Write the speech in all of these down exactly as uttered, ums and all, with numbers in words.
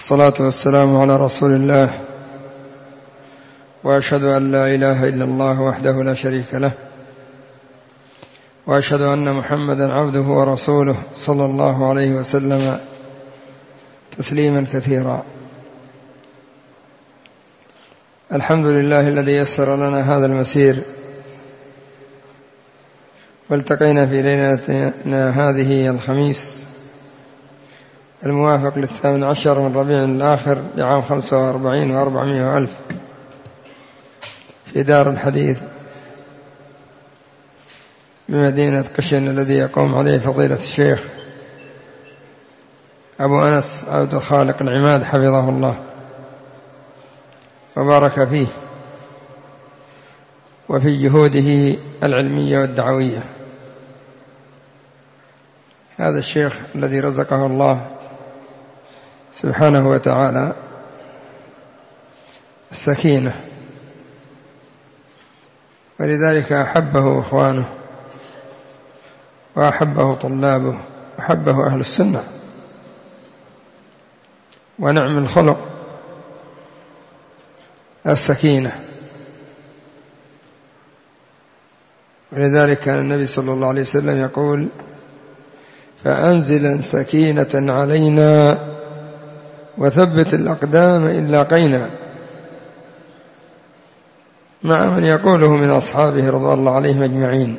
والصلاة والسلام على رسول الله، وأشهد أن لا إله إلا الله وحده لا شريك له، وأشهد أن محمدا عبده ورسوله صلى الله عليه وسلم تسليما كثيرا. الحمد لله الذي يسر لنا هذا المسير، والتقينا في ليلتنا هذه الخميس الموافق للثامن عشر من ربيع الآخر لعام خمسة وأربعين وأربعمائة وألف في دار الحديث بمدينة قشن، الذي يقوم عليه فضيلة الشيخ أبو أنس عبد الخالق العماد حفظه الله وبارك فيه وفي جهوده العلمية والدعوية. هذا الشيخ الذي رزقه الله سبحانه وتعالى السكينة، ولذلك أحبه إخوانه وأحبه طلابه وأحبه أهل السنة، ونعم الخلق السكينة. ولذلك كان النبي صلى الله عليه وسلم يقول: فأنزلا سكينة علينا وثبت الأقدام إن لاقينا، مع من يقوله من أصحابه رضي الله عليهم أجمعين.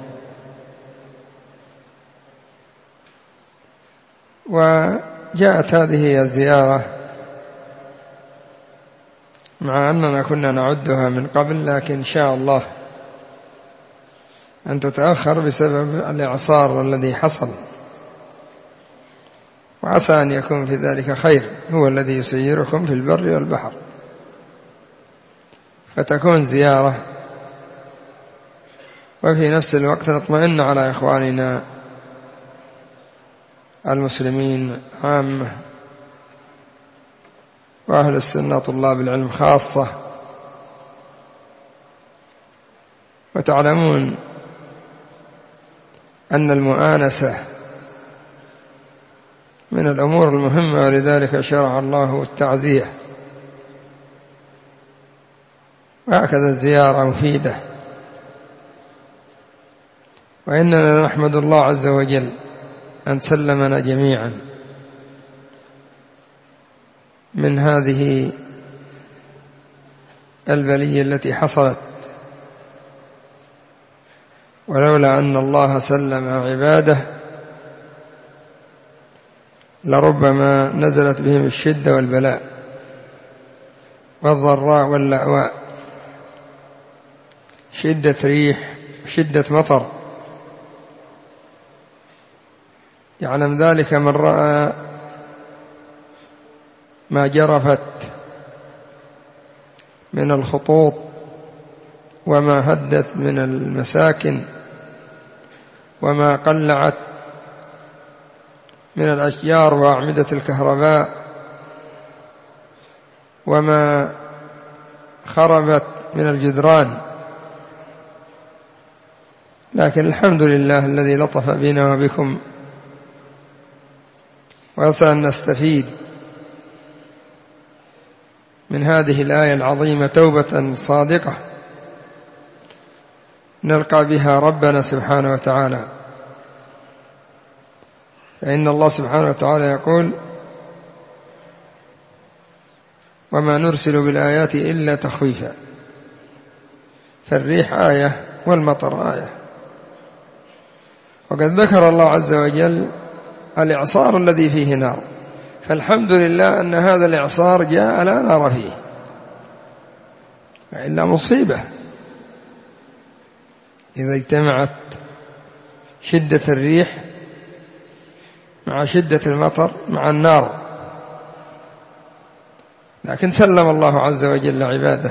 وجاءت هذه الزيارة مع أننا كنا نعدها من قبل، لكن إن شاء الله أن تتأخر بسبب الإعصار الذي حصل، وعسى أن يكون في ذلك خير، هو الذي يسيركم في البر والبحر، فتكون زيارة وفي نفس الوقت نطمئن على إخواننا المسلمين عامة وأهل السنة طلاب العلم خاصة. وتعلمون أن المؤانسة من الأمور المهمة، ولذلك شرع الله التعزية، وهكذا الزيارة مفيدة. وإننا نحمد الله عز وجل أن سلمنا جميعا من هذه البلية التي حصلت، ولولا أن الله سلم عباده لربما نزلت بهم الشدة والبلاء والضراء واللأواء، شدة ريح شدة مطر. يعلم ذلك من رأى ما جرفت من الخطوط وما هدت من المساكن وما قلعت من الأشجار وأعمدة الكهرباء وما خربت من الجدران. لكن الحمد لله الذي لطف بنا وبكم، وعسى أن نستفيد من هذه الآية العظيمة توبة صادقة نلقى بها ربنا سبحانه وتعالى. فإن الله سبحانه وتعالى يقول: وما نرسل بالآيات إلا تخويفا. فالريح آية والمطر آية. وقد ذكر الله عز وجل الإعصار الذي فيه نار، فالحمد لله أن هذا الإعصار جاء لا نار فيه، وإلا مصيبة إذا اجتمعت شدة الريح مع شدة المطر مع النار. لكن سلم الله عز وجل عباده،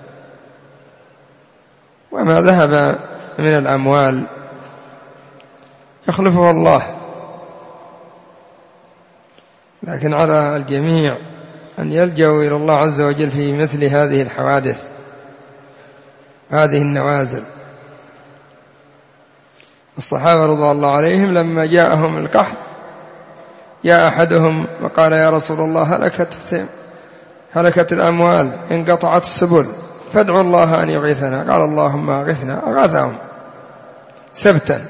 وما ذهب من الأموال يخلفه الله. لكن على الجميع أن يلجأوا إلى الله عز وجل في مثل هذه الحوادث، هذه النوازل. الصحابة رضي الله عليهم لما جاءهم القحط جاء أحدهم وقال: يا رسول الله هلكت هلكت الأموال انقطعت السبل فادعوا الله أن يغيثنا، قال اللهم أغثنا، أغاثهم سبتا.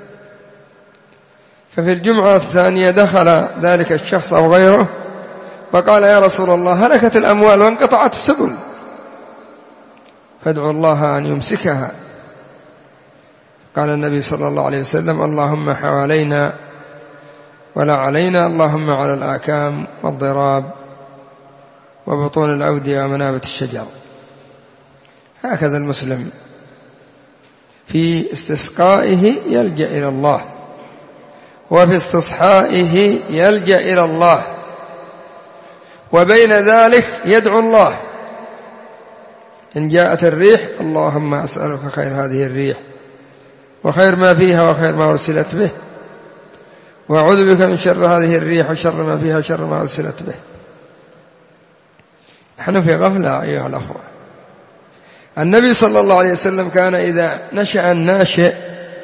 ففي الجمعة الثانية دخل ذلك الشخص أو غيره وقال يا رسول الله هلكت الأموال وانقطعت السبل فادعوا الله أن يمسكها. قال النبي صلى الله عليه وسلم اللهم حوالينا ولا علينا، اللهم على الآكام والضراب وبطون الأودية ومنابت الشجر. هكذا المسلم في استسقائه يلجأ إلى الله، وفي استصحائه يلجأ إلى الله، وبين ذلك يدعو الله. إن جاءت الريح اللهم أسألك خير هذه الريح وخير ما فيها وخير ما أرسلت به، وأعوذ بك من شر هذه الريح وشر ما فيها وشر ما أرسلت به. نحن في غفلة أيها الأخوة. النبي صلى الله عليه وسلم كان إذا نشأ الناشئ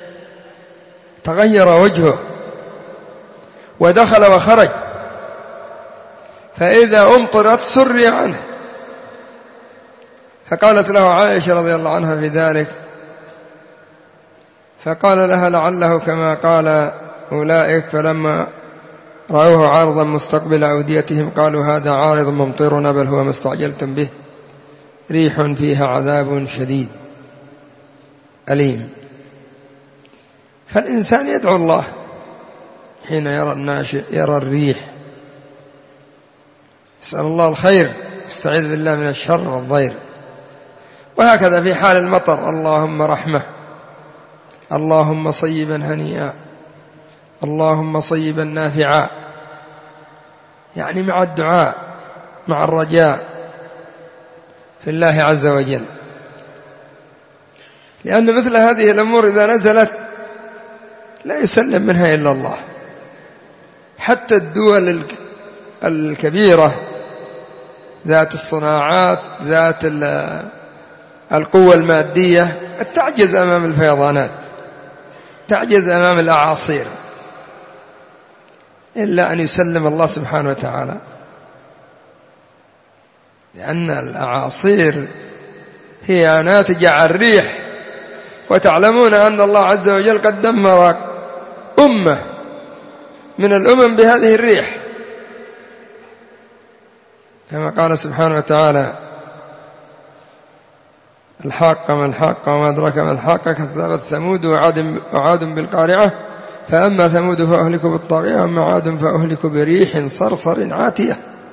تغير وجهه ودخل وخرج، فإذا أمطرت سري عنه. فقالت له عائشة رضي الله عنها في ذلك، فقال لها لعله كما قال أولئك، فلما رأوه عارضا مستقبل أوديتهم قالوا هذا عارض ممطرنا بل هو ما استعجلتم به ريح فيها عذاب شديد أليم. فالإنسان يدعو الله حين يرى الناشئ، يرى الريح، يسأل الله الخير، يستعيذ بالله من الشر والضير. وهكذا في حال المطر اللهم رحمة، اللهم صيبا هنيئا، اللهم صيبا نافعا، يعني مع الدعاء مع الرجاء في الله عز وجل. لأن مثل هذه الأمور إذا نزلت لا يسلم منها إلا الله. حتى الدول الكبيرة ذات الصناعات ذات القوة المادية تعجز أمام الفيضانات، تعجز أمام الأعاصير، إلا أن يسلم الله سبحانه وتعالى. لأن الأعاصير هي ناتجة عن الريح، وتعلمون أن الله عز وجل قد دمر أمة من الأمم بهذه الريح، كما قال سبحانه وتعالى الحاقة ما الحاقة وما أدراك ما الحاقة كذبت ثمود وعاد, وعاد بالقارعة فأما ثمود فأهلكوا بالطاغية وأما عاد فأهلكوا بريح صرصر عاتية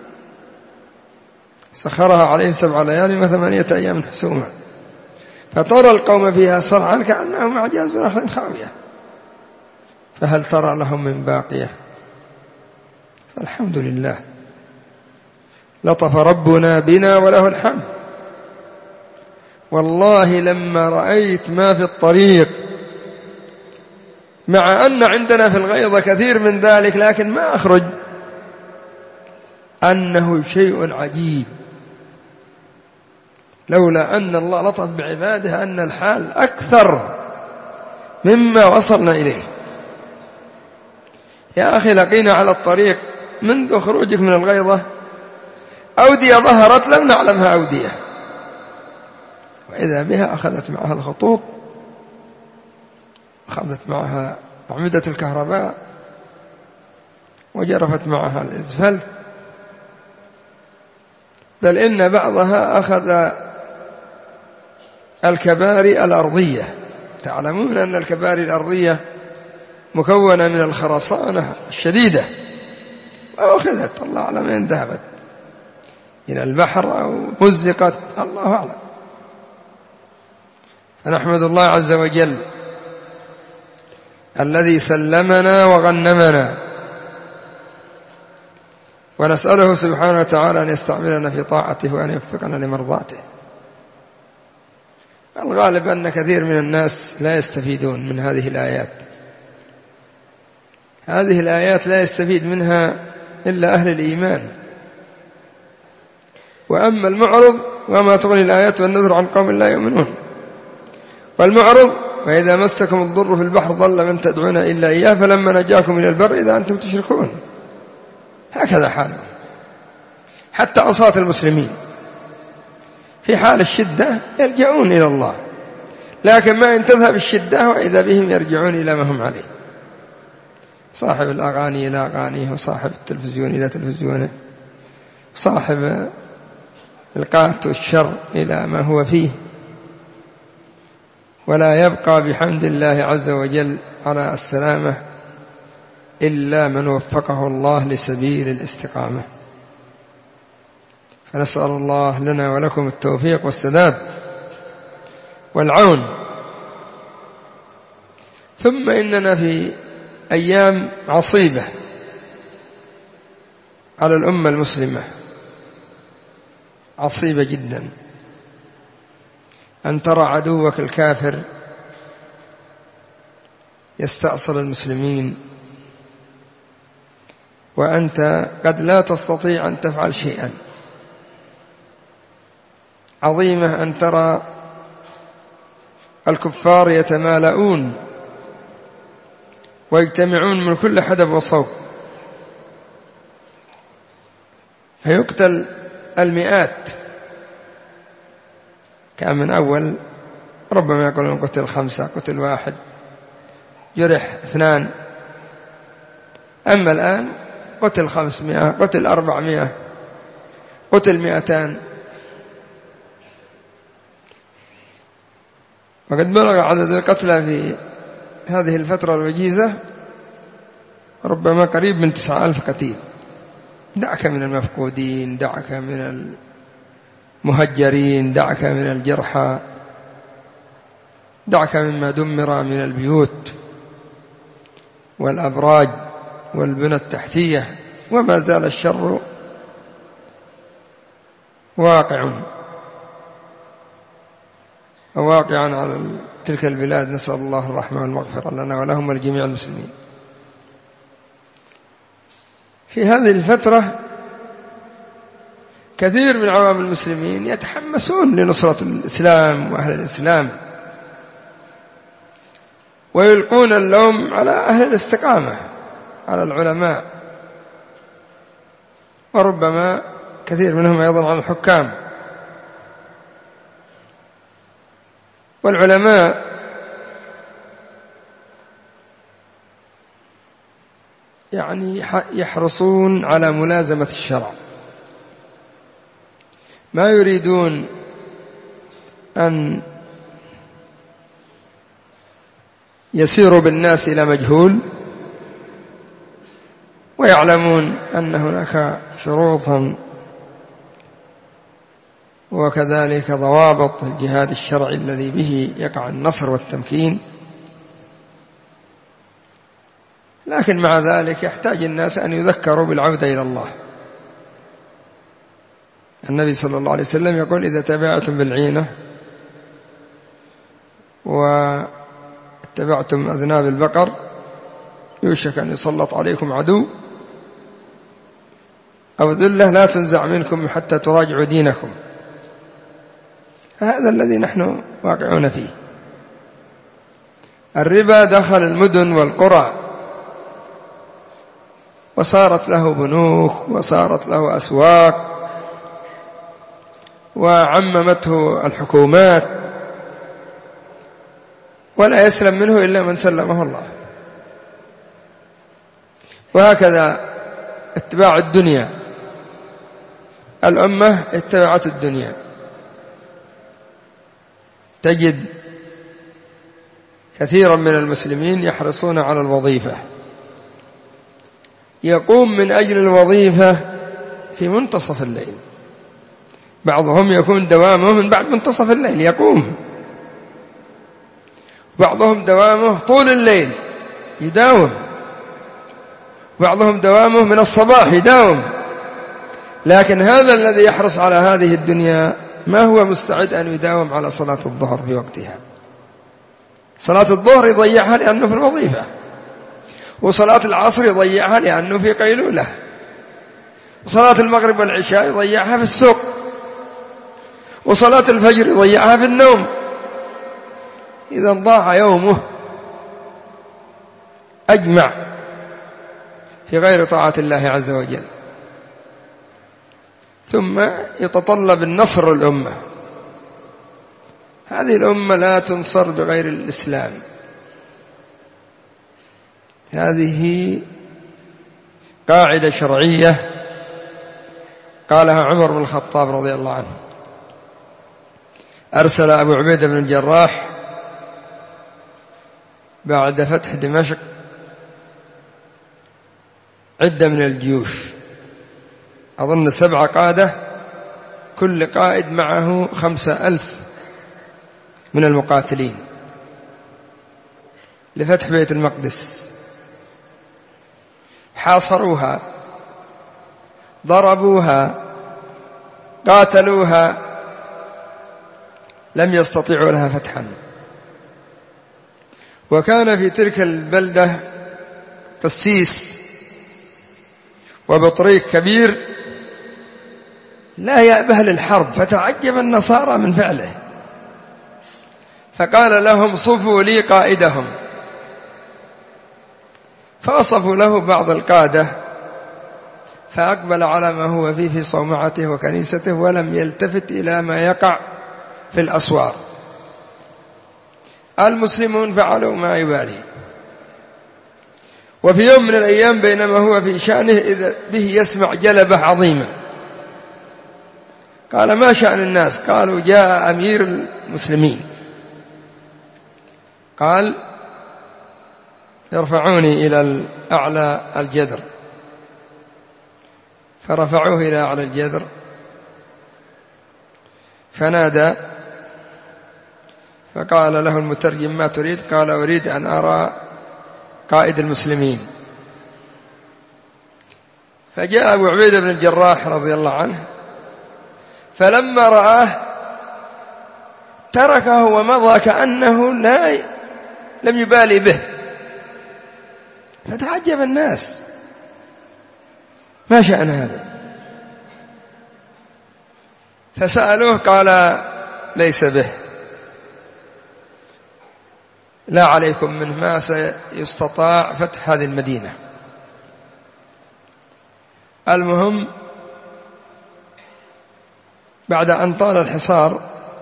سخرها عليهم سبع ليال وثمانية أيام حسوما فترى القوم فيها صرعا كأنهم أعجاز نخل خاوية فهل ترى لهم من باقية. فالحمد لله لطف ربنا بنا وله الحمد. والله لما رأيت ما في الطريق، مع أن عندنا في الغيظ كثير من ذلك لكن ما أخرج، أنه شيء عجيب، لولا أن الله لطف بعباده أن الحال أكثر مما وصلنا إليه. يا أخي لقينا على الطريق منذ خروجك من الغيظة أودية ظهرت لم نعلمها أودية، وإذا بها أخذت معها الخطوط، أخذت معها أعمدة الكهرباء، وجرفت معها الإسفلت، بل إن بعضها أخذ الكباري الأرضية. تعلمون أن الكباري الأرضية مكونة من الخرسانة الشديدة، وأخذت الله أعلم أين ذهبت، إلى البحر أو مزقت، الله أعلم. فنحمد الله عز وجل الذي سلمنا وغنمنا، ونسأله سبحانه وتعالى أن يستعملنا في طاعته وأن يوفقنا لمرضاته. الغالب أن كثير من الناس لا يستفيدون من هذه الآيات. هذه الآيات لا يستفيد منها إلا أهل الإيمان. وأما المعرض وما تغني الآيات والنذر عن قوم لا يؤمنون. والمعرض وإذا مسكم الضر في البحر ضل من تدعون إلا إياه فلما نجاكم إلى البر إذا أنتم تشركون. هكذا حاله. حتى عصاة المسلمين في حال الشدة يرجعون إلى الله، لكن ما إن تذهب الشدة وإذا بهم يرجعون إلى ما هم عليه. صاحب الأغاني إلى أغانيه، وصاحب التلفزيون إلى تلفزيونه، صاحب القات والشر إلى ما هو فيه، ولا يبقى بحمد الله عز وجل على السلامة إلا من وفقه الله لسبيل الاستقامة. فنسأل الله لنا ولكم التوفيق والسداد والعون. ثم إننا في أيام عصيبة على الأمة المسلمة، عصيبة جدا، أن ترى عدوك الكافر يستأصل المسلمين وأنت قد لا تستطيع أن تفعل شيئا. عظيمة أن ترى الكفار يتمالؤون ويجتمعون من كل حدب وصوب، فيقتل المئات. كان من أول ربما يقولون قتل خمسة، قتل واحد، جرح اثنان، أما الآن قتل خمسمائة، قتل أربعمائة، قتل مئتان. وقد بلغ عدد القتلى في هذه الفترة الوجيزة ربما قريب من تسعة آلاف قتيل. دعك من المفقودين، دعك من المهجرين، دعك من الجرحى، دعك مما دمر من البيوت والأبراج والبنى التحتية، وما زال الشر واقع وواقعا على تلك البلاد. نسأل الله الرحمة والمغفرة لنا ولهم ولجميع المسلمين. في هذه الفترة كثير من عوام المسلمين يتحمسون لنصرة الإسلام وأهل الإسلام، ويلقون اللوم على أهل الاستقامة، على العلماء، وربما كثير منهم أيضا على الحكام. والعلماء يعني يحرصون على ملازمة الشرع، ما يريدون أن يسيروا بالناس إلى مجهول، ويعلمون أن هناك شروطا وكذلك ضوابط الجهاد الشرعي الذي به يقع النصر والتمكين. لكن مع ذلك يحتاج الناس أن يذكروا بالعودة إلى الله. النبي صلى الله عليه وسلم يقول: إذا تبعتم بالعينة واتبعتم أذناب البقر يوشك أن يسلط عليكم عدو أو ذلة لا تنزع منكم حتى تراجعوا دينكم. هذا الذي نحن واقعون فيه. الربا دخل المدن والقرى وصارت له بنوك وصارت له أسواق وعممته الحكومات، ولا يسلم منه إلا من سلمه الله. وهكذا اتباع الدنيا، الأمة اتبعت الدنيا. تجد كثيرا من المسلمين يحرصون على الوظيفة، يقوم من أجل الوظيفة في منتصف الليل، بعضهم يكون دوامه من بعد منتصف الليل يقوم، بعضهم دوامه طول الليل يداوم، بعضهم دوامه من الصباح يداوم. لكن هذا الذي يحرص على هذه الدنيا ما هو مستعد أن يداوم على صلاة الظهر في وقتها. صلاة الظهر يضيعها لأنه في الوظيفة، وصلاة العصر يضيعها لأنه في قيلولة، وصلاة المغرب والعشاء يضيعها في السوق، وصلاة الفجر يضيعها في النوم. إذا ضاع يومه أجمع في غير طاعة الله عز وجل. ثم يتطلب النصر الأمة. هذه الأمة لا تنصر بغير الإسلام. هذه قاعدة شرعية قالها عمر بن الخطاب رضي الله عنه. أرسل أبو عبيدة بن الجراح بعد فتح دمشق عدة من الجيوش، أظن سبعة قادة، كل قائد معه خمسة ألف من المقاتلين لفتح بيت المقدس. حاصروها، ضربوها، قاتلوها، لم يستطيعوا لها فتحا. وكان في تلك البلدة قسيس وبطريق كبير لا يأبه للحرب، فتعجب النصارى من فعله، فقال لهم صفوا لي قائدهم، فوصفوا له بعض القادة، فأقبل على ما هو فيه في صومعته وكنيسته ولم يلتفت إلى ما يقع في الأسوار. المسلمون فعلوا ما يبالي. وفي يوم من الأيام بينما هو في شأنه إذا به يسمع جلبة عظيمة. قال ما شأن الناس؟ قالوا جاء أمير المسلمين. قال يرفعوني إلى أعلى الجدر، فرفعوه إلى أعلى الجدر، فنادى، فقال له المترجم ما تريد؟ قال أريد أن أرى قائد المسلمين. فجاء أبو عبيدة بن الجراح رضي الله عنه، فلما رآه تركه ومضى كأنه لا لم يبالي به. فتعجب الناس ما شأن هذا؟ فسألوه قال ليس به، لا عليكم منه، ما سيستطاع فتح هذه المدينة. المهم بعد أن طال الحصار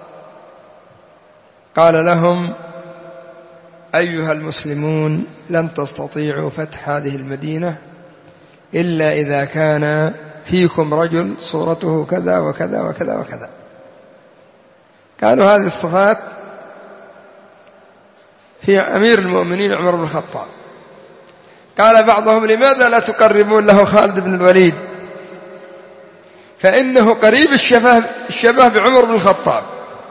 قال لهم أيها المسلمون لن تستطيعوا فتح هذه المدينة إلا إذا كان فيكم رجل صورته كذا وكذا وكذا وكذا. قالوا هذه الصفات في أمير المؤمنين عمر بن الخطاب. قال بعضهم لماذا لا تقربون له خالد بن الوليد، فإنه قريب الشبه, الشبه بعمر بن الخطاب.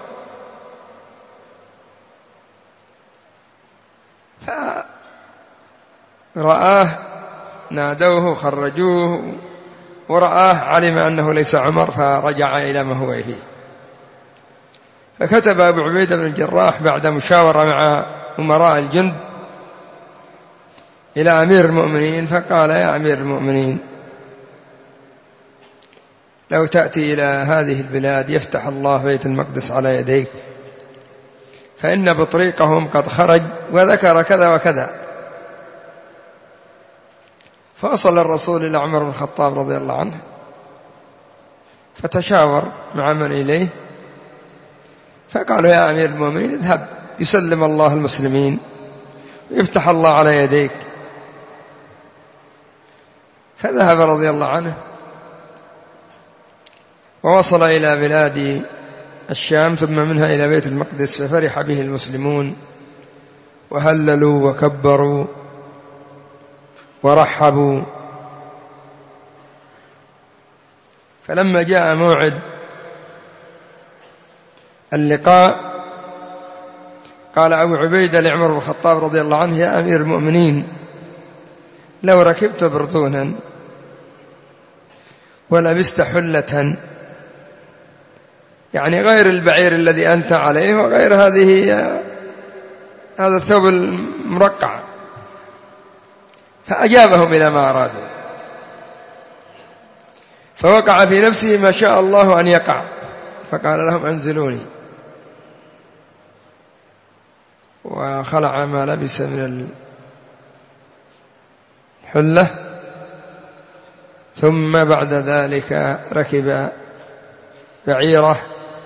فرآه نادوه خرجوه، ورآه علم أنه ليس عمر، فرجع إلى ما هو فيه. فكتب أبو عبيدة بن الجراح بعد مشاورة مع أمراء الجند إلى أمير المؤمنين، فقال يا أمير المؤمنين لو تأتي إلى هذه البلاد يفتح الله بيت المقدس على يديك، فإن بطريقهم قد خرج وذكر كذا وكذا. فوصل الرسول إلى عمر بن الخطاب رضي الله عنه، فتشاور مع من إليه، فقالوا يا أمير المؤمنين اذهب يسلم الله المسلمين ويفتح الله على يديك. فذهب رضي الله عنه ووصل إلى بلاد الشام ثم منها إلى بيت المقدس، ففرح به المسلمون وهللوا وكبروا ورحبوا. فلما جاء موعد اللقاء قال أبو عبيدة لعمر بن الخطاب رضي الله عنه يا أمير المؤمنين لو ركبت برذونا ولبست حلة، يعني غير البعير الذي أنت عليه وغير هذه هذا الثوب المرقع، فأجابهم إلى ما أرادوا. فوقع في نفسه ما شاء الله أن يقع، فقال لهم أنزلوني، وخلع ما لبس من الحلة، ثم بعد ذلك ركب بعيره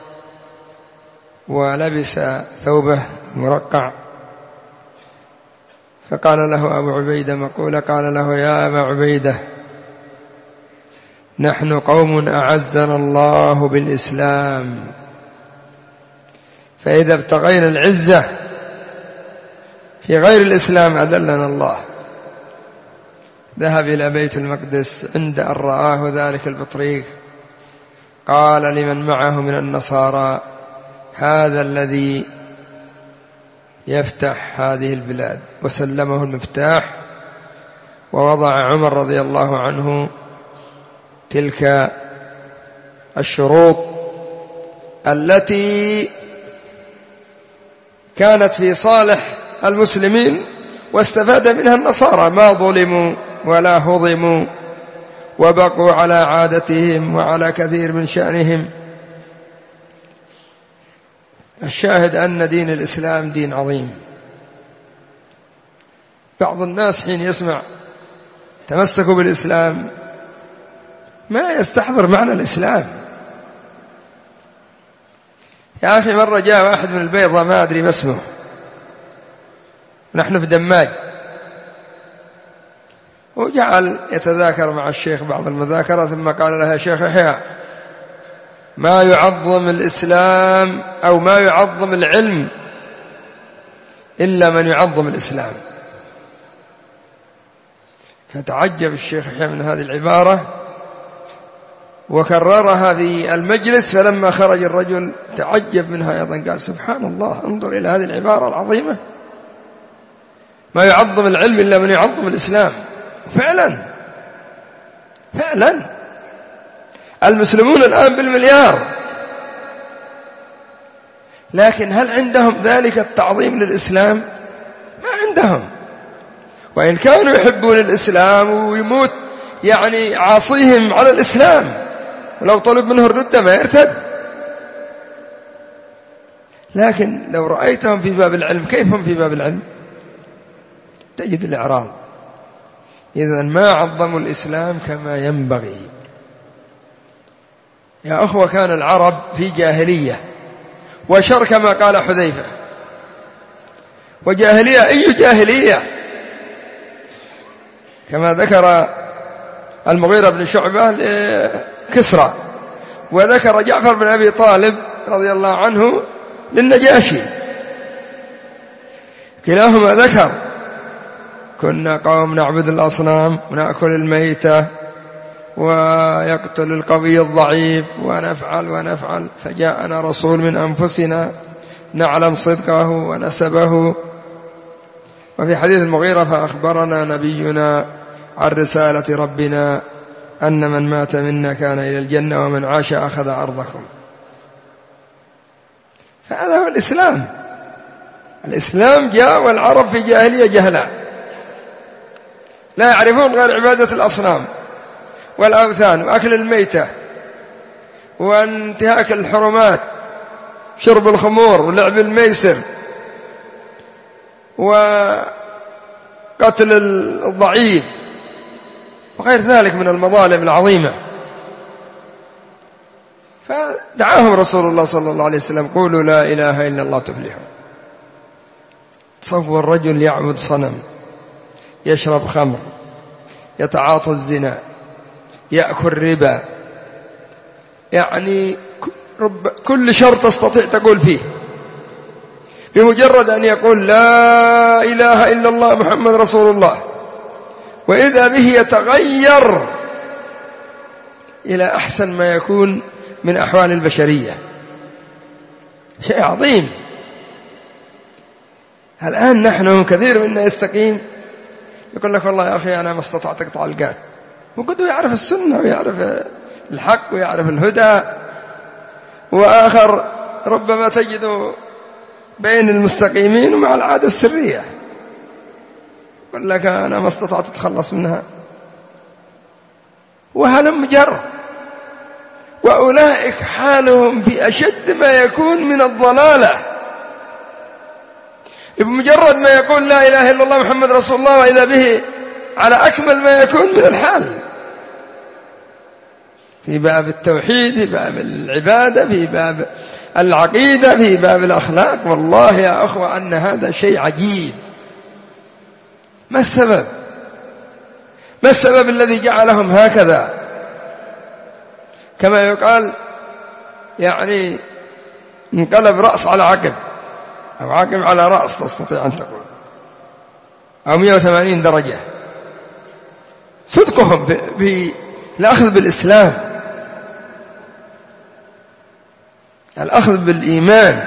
ولبس ثوبه مرقع، فقال له أبو عبيدة مقولة، قال له: يا أبا عبيدة، نحن قوم أعزنا الله بالإسلام، فإذا ابتغينا العزة في غير الإسلام أذلنا الله. ذهب إلى بيت المقدس، عند أن رآه ذلك البطريق قال لمن معه من النصارى: هذا الذي يفتح هذه البلاد، وسلمه المفتاح، ووضع عمر رضي الله عنه تلك الشروط التي كانت في صالح المسلمين واستفاد منها النصارى، ما ظلموا ولا هضموا وبقوا على عادتهم وعلى كثير من شأنهم. الشاهد أن دين الإسلام دين عظيم. بعض الناس حين يسمع تمسكوا بالإسلام ما يستحضر معنى الإسلام. يا أخي، مرة جاء واحد من البيضة ما أدري ما اسمه، نحن في دماج، وجعل يتذاكر مع الشيخ بعض المذاكرة، ثم قال لها: شيخ يحيى، ما يعظم الإسلام أو ما يعظم العلم إلا من يعظم الإسلام. فتعجب الشيخ يحيى من هذه العبارة وكررها في المجلس، فلما خرج الرجل تعجب منها أيضا، قال: سبحان الله، انظر إلى هذه العبارة العظيمة، ما يعظم العلم إلا من يعظم الإسلام. فعلا فعلا المسلمون الآن بالمليار، لكن هل عندهم ذلك التعظيم للإسلام؟ ما عندهم. وإن كانوا يحبون الإسلام ويموت يعني عاصيهم على الإسلام، ولو طلب منه الردة ما يرتد. لكن لو رأيتهم في باب العلم، كيف هم في باب العلم؟ تجد الإعراض. إذن ما عظموا الإسلام كما ينبغي. يا أخوة، كان العرب في جاهلية وشر كما قال حذيفة، وجاهلية أي جاهلية، كما ذكر المغيرة بن شعبة لكسرى، وذكر جعفر بن أبي طالب رضي الله عنه للنجاشي، كلاهما ذكر: كنا قوم نعبد الأصنام ونأكل الميتة ويقتل القوي الضعيف ونفعل ونفعل، فجاءنا رسول من أنفسنا نعلم صدقه ونسبه. وفي حديث المغيرة: فأخبرنا نبينا عن رسالة ربنا أن من مات منا كان إلى الجنة ومن عاش أخذ أرضكم. فهذا هو الإسلام. الإسلام جاء والعرب في جاهلية جهلاء، لا يعرفون غير عبادة الأصنام والأوثان وأكل الميتة وانتهاك الحرمات، شرب الخمور ولعب الميسر وقتل الضعيف وغير ذلك من المظالم العظيمة. فدعاهم رسول الله صلى الله عليه وسلم: قولوا لا إله إلا الله تفلحوا. تصور رجل يعبد صنم، يشرب خمر، يتعاطى الزنا، يأكل ربا، يعني كل شر تستطيع تقول فيه، بمجرد أن يقول لا إله إلا الله محمد رسول الله، وإذا به يتغير إلى أحسن ما يكون من أحوال البشرية. شيء عظيم. الآن نحن كثير منا يستقيم، يقول لك: والله يا أخي أنا ما استطعت أقطع القات، وقد يعرف السنة ويعرف الحق ويعرف الهدى. وآخر ربما تجد بين المستقيمين ومع العادة السرية، يقول لك: أنا ما استطعت أتخلص منها، وهلم جر. وأولئك حالهم في أشد ما يكون من الضلالة، بمجرد ما يقول لا إله إلا الله محمد رسول الله، وإذا به على أكمل ما يكون من الحال. في باب التوحيد، في باب العبادة، في باب العقيدة، في باب الأخلاق. والله يا أخوة أن هذا شيء عجيب. ما السبب؟ ما السبب الذي جعلهم هكذا؟ كما يقال يعني انقلب رأس على عقب، أو عقب على رأس تستطيع أن تقول، أو مئة وثمانين درجة. صدقهم في الأخذ بالإسلام، الأخذ بالإيمان،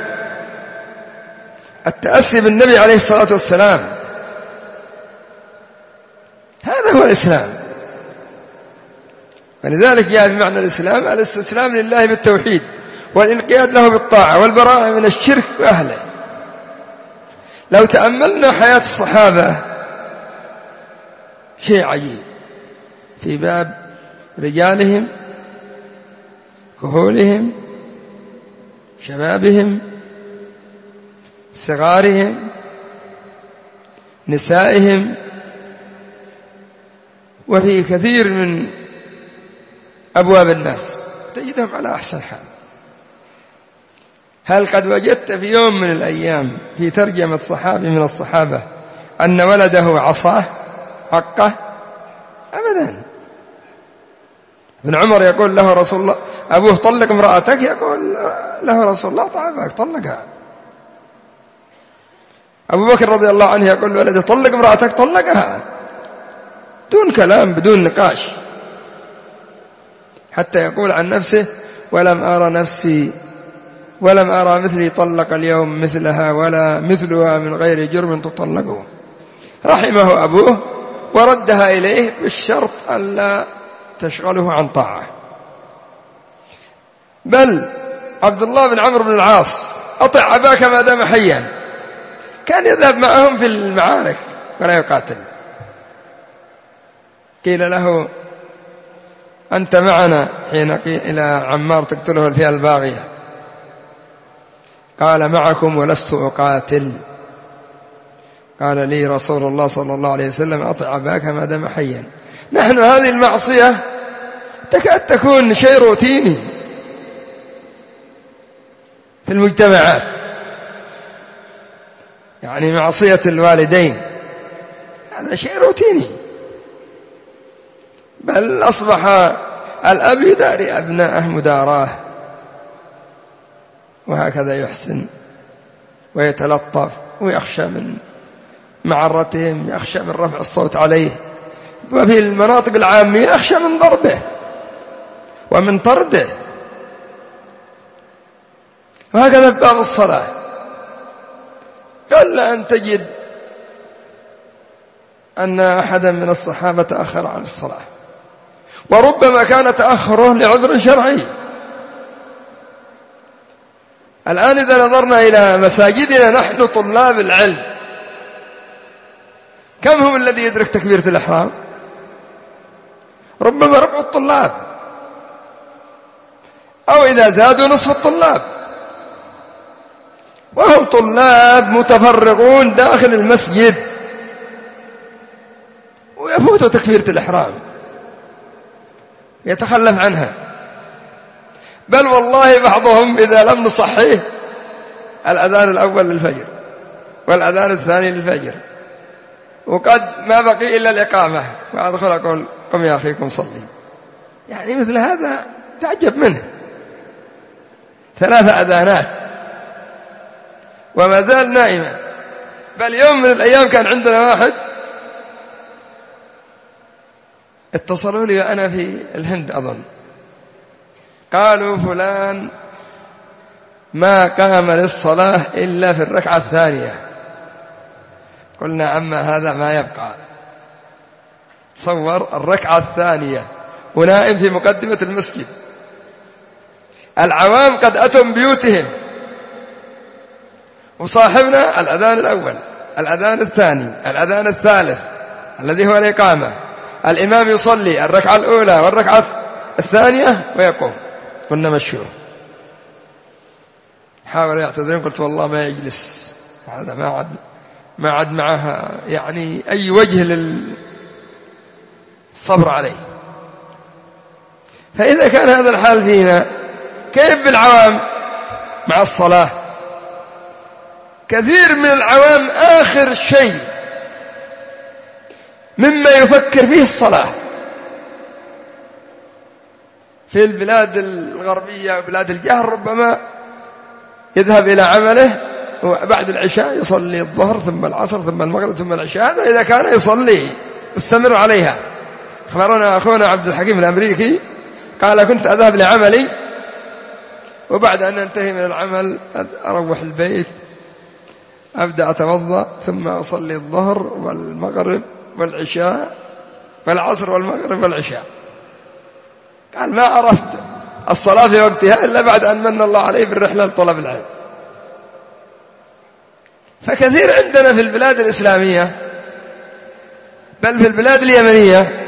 التأسي بالنبي عليه الصلاة والسلام، هذا هو الإسلام. فلذلك جاء بمعنى الإسلام الاستسلام لله بالتوحيد، والانقياد له بالطاعة، والبراءة من الشرك وأهله. لو تأملنا حياة الصحابة شيء عجيب في باب رجالهم، كهولهم، شبابهم، صغارهم، نسائهم، وفي كثير من أبواب الناس تجدهم على أحسن حال. هل قد وجدت في يوم من الأيام في ترجمة صحابي من الصحابة أن ولده عصاه حقه؟ أبدا. ابن عمر يقول له رسول الله، أبوه طلق امرأتك، يقول له رسول الله طعبك طلقها. أبو بكر رضي الله عنه يقول ولده طلق امرأتك، طلقها دون كلام بدون نقاش، حتى يقول عن نفسه ولم أرى نفسي ولم أرى مثلي طلق اليوم مثلها ولا مثلها من غير جرم تطلقه. رحمه أبوه وردها إليه بالشرط ألا تشغله عن طاعة. بل عبد الله بن عمرو بن العاص أطع أباك ما دام حيا، كان يذهب معهم في المعارك ولا يقاتل. قيل له أنت معنا حين قيل إلى عمار تقتله الفئة الباغية، قال معكم ولست أقاتل. قال لي رسول الله صلى الله عليه وسلم أطع أباك ما دام حيا. نحن هذه المعصية تكاد تكون شيء روتيني في المجتمعات، يعني معصية الوالدين هذا شيء روتيني، بل أصبح الأب يداري أبناءه مداراه، وهكذا يحسن ويتلطف ويخشى من معرتهم، يخشى من رفع الصوت عليه، وفي المناطق العامية يخشى من ضربه ومن طرده. وهكذا في باب الصلاة قل أن تجد أن أحدا من الصحابة تأخر عن الصلاة، وربما كان تأخره لعذر شرعي. الآن إذا نظرنا إلى مساجدنا نحن طلاب العلم، كم هم الذي يدرك تكبيرة الإحرام؟ ربما ربع الطلاب، أو إذا زادوا نصف الطلاب، وهم طلاب متفرغون داخل المسجد ويفوتوا تكبيرة الإحرام، يتخلف عنها. بل والله بعضهم إذا لم نصحيه الأذان الأول للفجر والأذان الثاني للفجر، وقد ما بقي إلا الإقامة، وأدخل أقول قم يا أخيكم صلي. يعني مثل هذا تعجب منه، ثلاثة أذانات وما زال نائما. بل يوم من الأيام كان عندنا واحد اتصلوا لي وأنا في الهند أظن، قالوا فلان ما قام للصلاة إلا في الركعة الثانية. قلنا أما هذا ما يبقى، تصور الركعة الثانية ونائم في مقدمة المسجد، العوام قد أتوا من بيوتهم، وصاحبنا الأذان الأول، الأذان الثاني، الأذان الثالث الذي هو الإقامة، الإمام يصلي الركعة الأولى والركعة الثانية ويقوم. قلنا مشوه، حاول يعتذرون، قلت والله ما يجلس هذا، ما عد ما عد معها يعني أي وجه للصبر عليه. فإذا كان هذا الحال فينا كيف بالعوام مع الصلاة؟ كثير من العوام آخر شيء مما يفكر فيه الصلاة. في البلاد الغربية وبلاد الجهر ربما يذهب إلى عمله وبعد العشاء يصلي الظهر ثم العصر ثم المغرب ثم العشاء، هذا إذا كان يصلي استمر عليها. خبرنا أخونا عبد الحكيم الأمريكي قال: كنت أذهب لعملي وبعد أن أنتهي من العمل أروح البيت أبدأ أتوضأ ثم أصلي الظهر والمغرب والعشاء والعصر والمغرب والعشاء. قال: ما عرفت الصلاة في وقتها إلا بعد أن من الله عليه بالرحلة لطلب العلم. فكثير عندنا في البلاد الإسلامية بل في البلاد اليمنية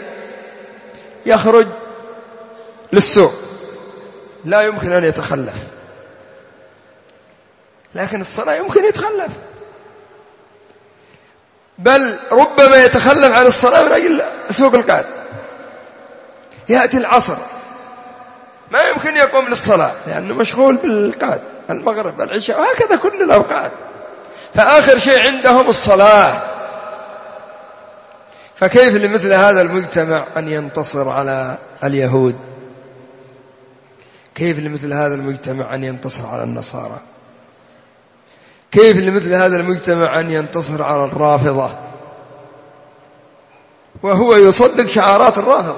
يخرج للسوق لا يمكن أن يتخلف، لكن الصلاة يمكن يتخلف، بل ربما يتخلف عن الصلاة من أجل سوق القاد. يأتي العصر ما يمكن يقوم للصلاة لأنه مشغول بالقاد، المغرب العشاء وهكذا كل الأوقات، فآخر شيء عندهم الصلاة. فكيف لمثل هذا المجتمع أن ينتصر على اليهود؟ كيف لمثل هذا المجتمع أن ينتصر على النصارى؟ كيف لمثل هذا المجتمع أن ينتصر على الرافضة وهو يصدق شعارات الرافضة؟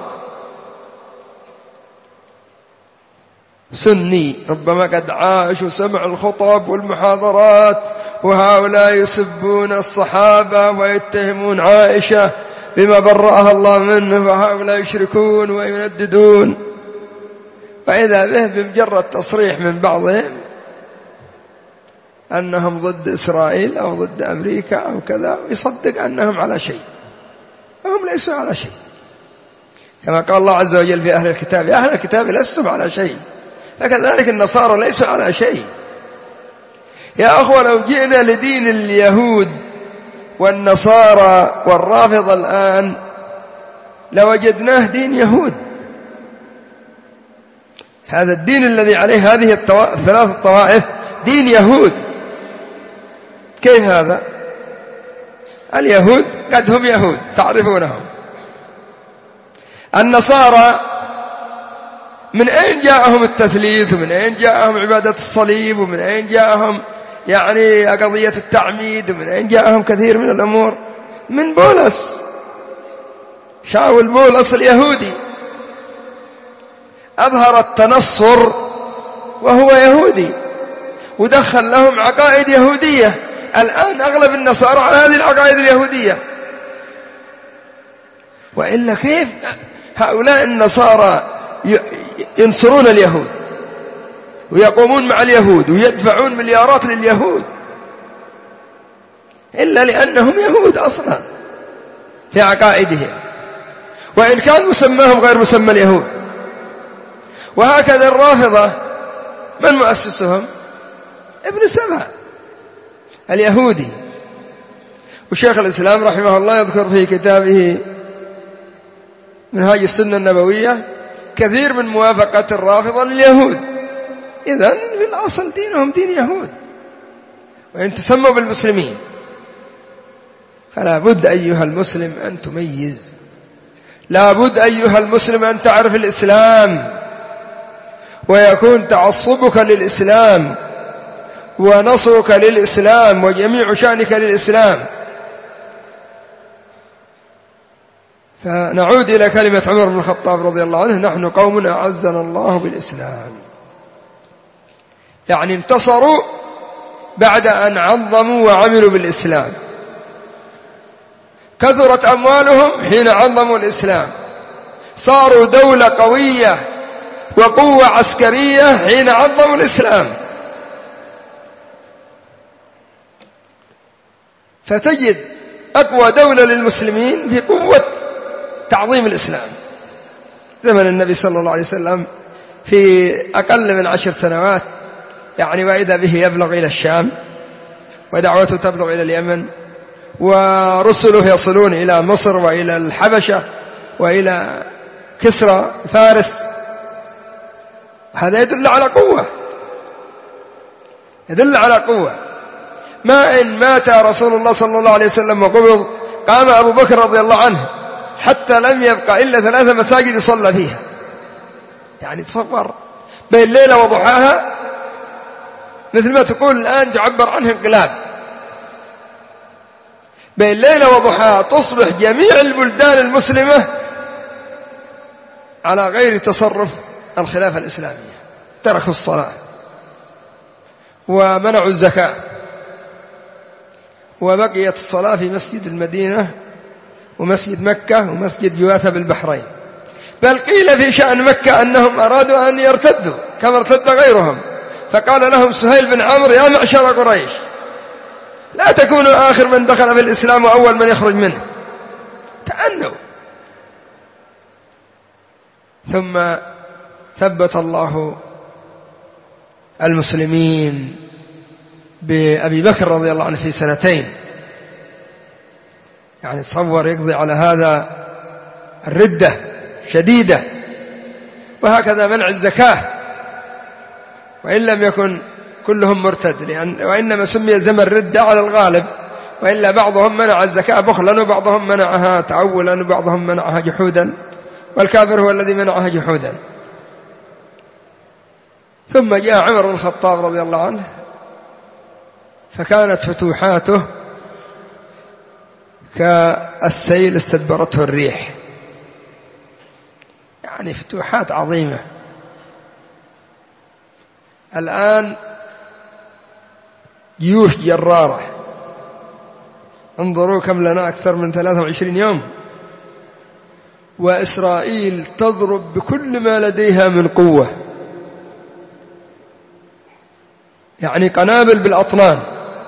سني ربما قد عاش وسمع الخطب والمحاضرات، وهؤلاء يسبون الصحابة ويتهمون عائشة بما برأها الله منه، وهؤلاء يشركون وينددون، وإذا به بمجرد تصريح من بعضهم أنهم ضد إسرائيل أو ضد أمريكا أو كذا يصدق أنهم على شيء، وهم ليسوا على شيء، كما قال الله عز وجل في أهل الكتاب: يا أهل الكتاب لستم على شيء. فكذلك النصارى ليسوا على شيء. يا أخوة، لو جئنا لدين اليهود والنصارى والرافضة الآن لوجدناه دين يهود. هذا الدين الذي عليه هذه الثلاث الطوائف دين يهود. كيف هذا؟ اليهود قد هم يهود تعرفونهم. النصارى من أين جاءهم التثليث، ومن أين جاءهم عبادة الصليب، ومن أين جاءهم يعني قضية التعميد، ومن أين جاءهم كثير من الأمور؟ من بولس، شاول بولس اليهودي أظهر التنصر وهو يهودي ودخل لهم عقائد يهودية. الآن أغلب النصارى على هذه العقائد اليهودية، وإلا كيف هؤلاء النصارى ينصرون اليهود ويقومون مع اليهود ويدفعون مليارات لليهود؟ إلا لأنهم يهود أصلا في عقائدهم، وإن كان مسماهم غير مسمى اليهود. وهكذا الرافضة من مؤسسهم؟ ابن سبع اليهودي. وشيخ الإسلام رحمه الله يذكر في كتابه منهاج السنة النبوية كثير من موافقة الرافضة لليهود. إذن في الأصل دينهم دين يهود، وإن تسموا بالمسلمين. فلا بد أيها المسلم أن تميز، لا بد أيها المسلم أن تعرف الإسلام، ويكون تعصبك للإسلام ونصرك للإسلام وجميع شأنك للإسلام. فنعود إلى كلمة عمر بن الخطاب رضي الله عنه: نحن قوم أعزنا الله بالإسلام. يعني انتصروا بعد أن عظموا وعملوا بالإسلام. كثرت أموالهم حين عظموا الإسلام، صاروا دولة قوية وقوة عسكرية حين عظموا الإسلام. فتجد أقوى دولة للمسلمين في قوة تعظيم الإسلام. زمن النبي صلى الله عليه وسلم في أقل من عشر سنوات يعني وإذا به يبلغ إلى الشام، ودعوته تبلغ إلى اليمن، ورسله يصلون إلى مصر وإلى الحبشة وإلى كسرى فارس. هذا يدل على قوة، يدل على قوة. ما إن مات رسول الله صلى الله عليه وسلم وقبض قام أبو بكر رضي الله عنه حتى لم يبقى إلا ثلاثة مساجد يصلى فيها. يعني تصور بين ليلة وضحاها، مثل ما تقول الآن تعبر عنه انقلاب، بين ليلة وضحاها تصبح جميع البلدان المسلمة على غير تصرف الخلافة الإسلامية، تركوا الصلاة ومنعوا الزكاة، وبقيت الصلاة في مسجد المدينة ومسجد مكة ومسجد جواثة بالبحرين. بل قيل في شأن مكة أنهم أرادوا أن يرتدوا كما ارتد غيرهم، فقال لهم سهيل بن عمرو يا معشر قريش لا تكونوا آخر من دخل في الإسلام وأول من يخرج منه، تأنوا. ثم ثبت الله المسلمين بأبي بكر رضي الله عنه في سنتين. يعني تصور يقضي على هذا الردة شديدة. وهكذا منع الزكاة وإن لم يكن كلهم مرتد، لأن وإنما سمي زمن الردة على الغالب، وإلا بعضهم منع الزكاة بخلا وبعضهم منعها تعولا وبعضهم منعها جحودا، والكافر هو الذي منعها جحودا. ثم جاء عمر بن الخطاب رضي الله عنه فكانت فتوحاته كالسيل استدبرته الريح، يعني فتوحات عظيمة. الآن جيوش جرارة، انظروا كم لنا أكثر من ثلاثة وعشرين يوم، وإسرائيل تضرب بكل ما لديها من قوة، يعني قنابل بالأطنان،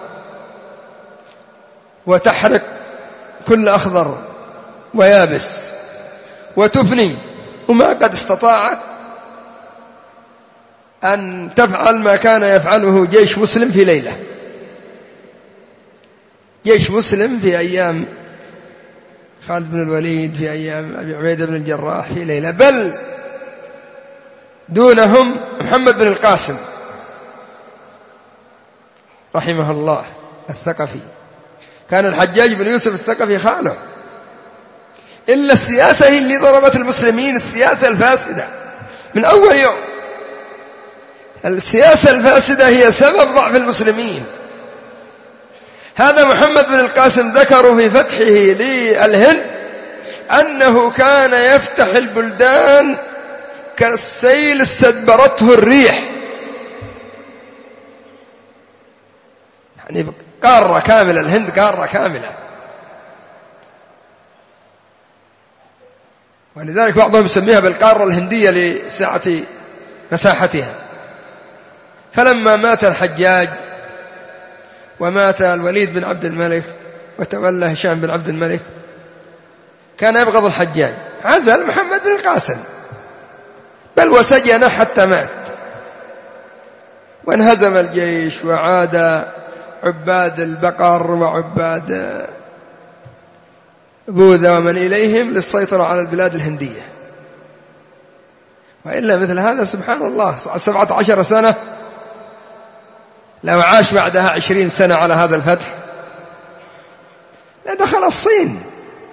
وتحرق كل أخضر ويابس وتفني، وما قد استطاعت أن تفعل ما كان يفعله جيش مسلم في ليلة. جيش مسلم في أيام خالد بن الوليد، في أيام أبي عبيدة بن الجراح في ليلة، بل دونهم محمد بن القاسم رحمه الله الثقفي، كان الحجاج بن يوسف الثقفي خاله. إلا السياسة هي اللي ضربت المسلمين، السياسة الفاسدة من أول يوم. السياسة الفاسدة هي سبب ضعف المسلمين. هذا محمد بن القاسم ذكروا في فتحه للهند أنه كان يفتح البلدان كالسيل استدبرته الريح، يعني قارة كاملة، الهند قارة كاملة. ولذلك بعضهم يسميها بالقارة الهندية لسعة مساحتها. فلما مات الحجاج ومات الوليد بن عبد الملك وتولى هشام بن عبد الملك، كان يبغض الحجاج، عزل محمد بن القاسم بل وسجنه حتى مات. وانهزم الجيش وعاد عباد البقر وعباد بوذا ومن إليهم للسيطرة على البلاد الهندية. وإلا مثل هذا سبحان الله سبعة عشر سنة، لو عاش بعدها عشرين سنة على هذا الفتح لدخل الصين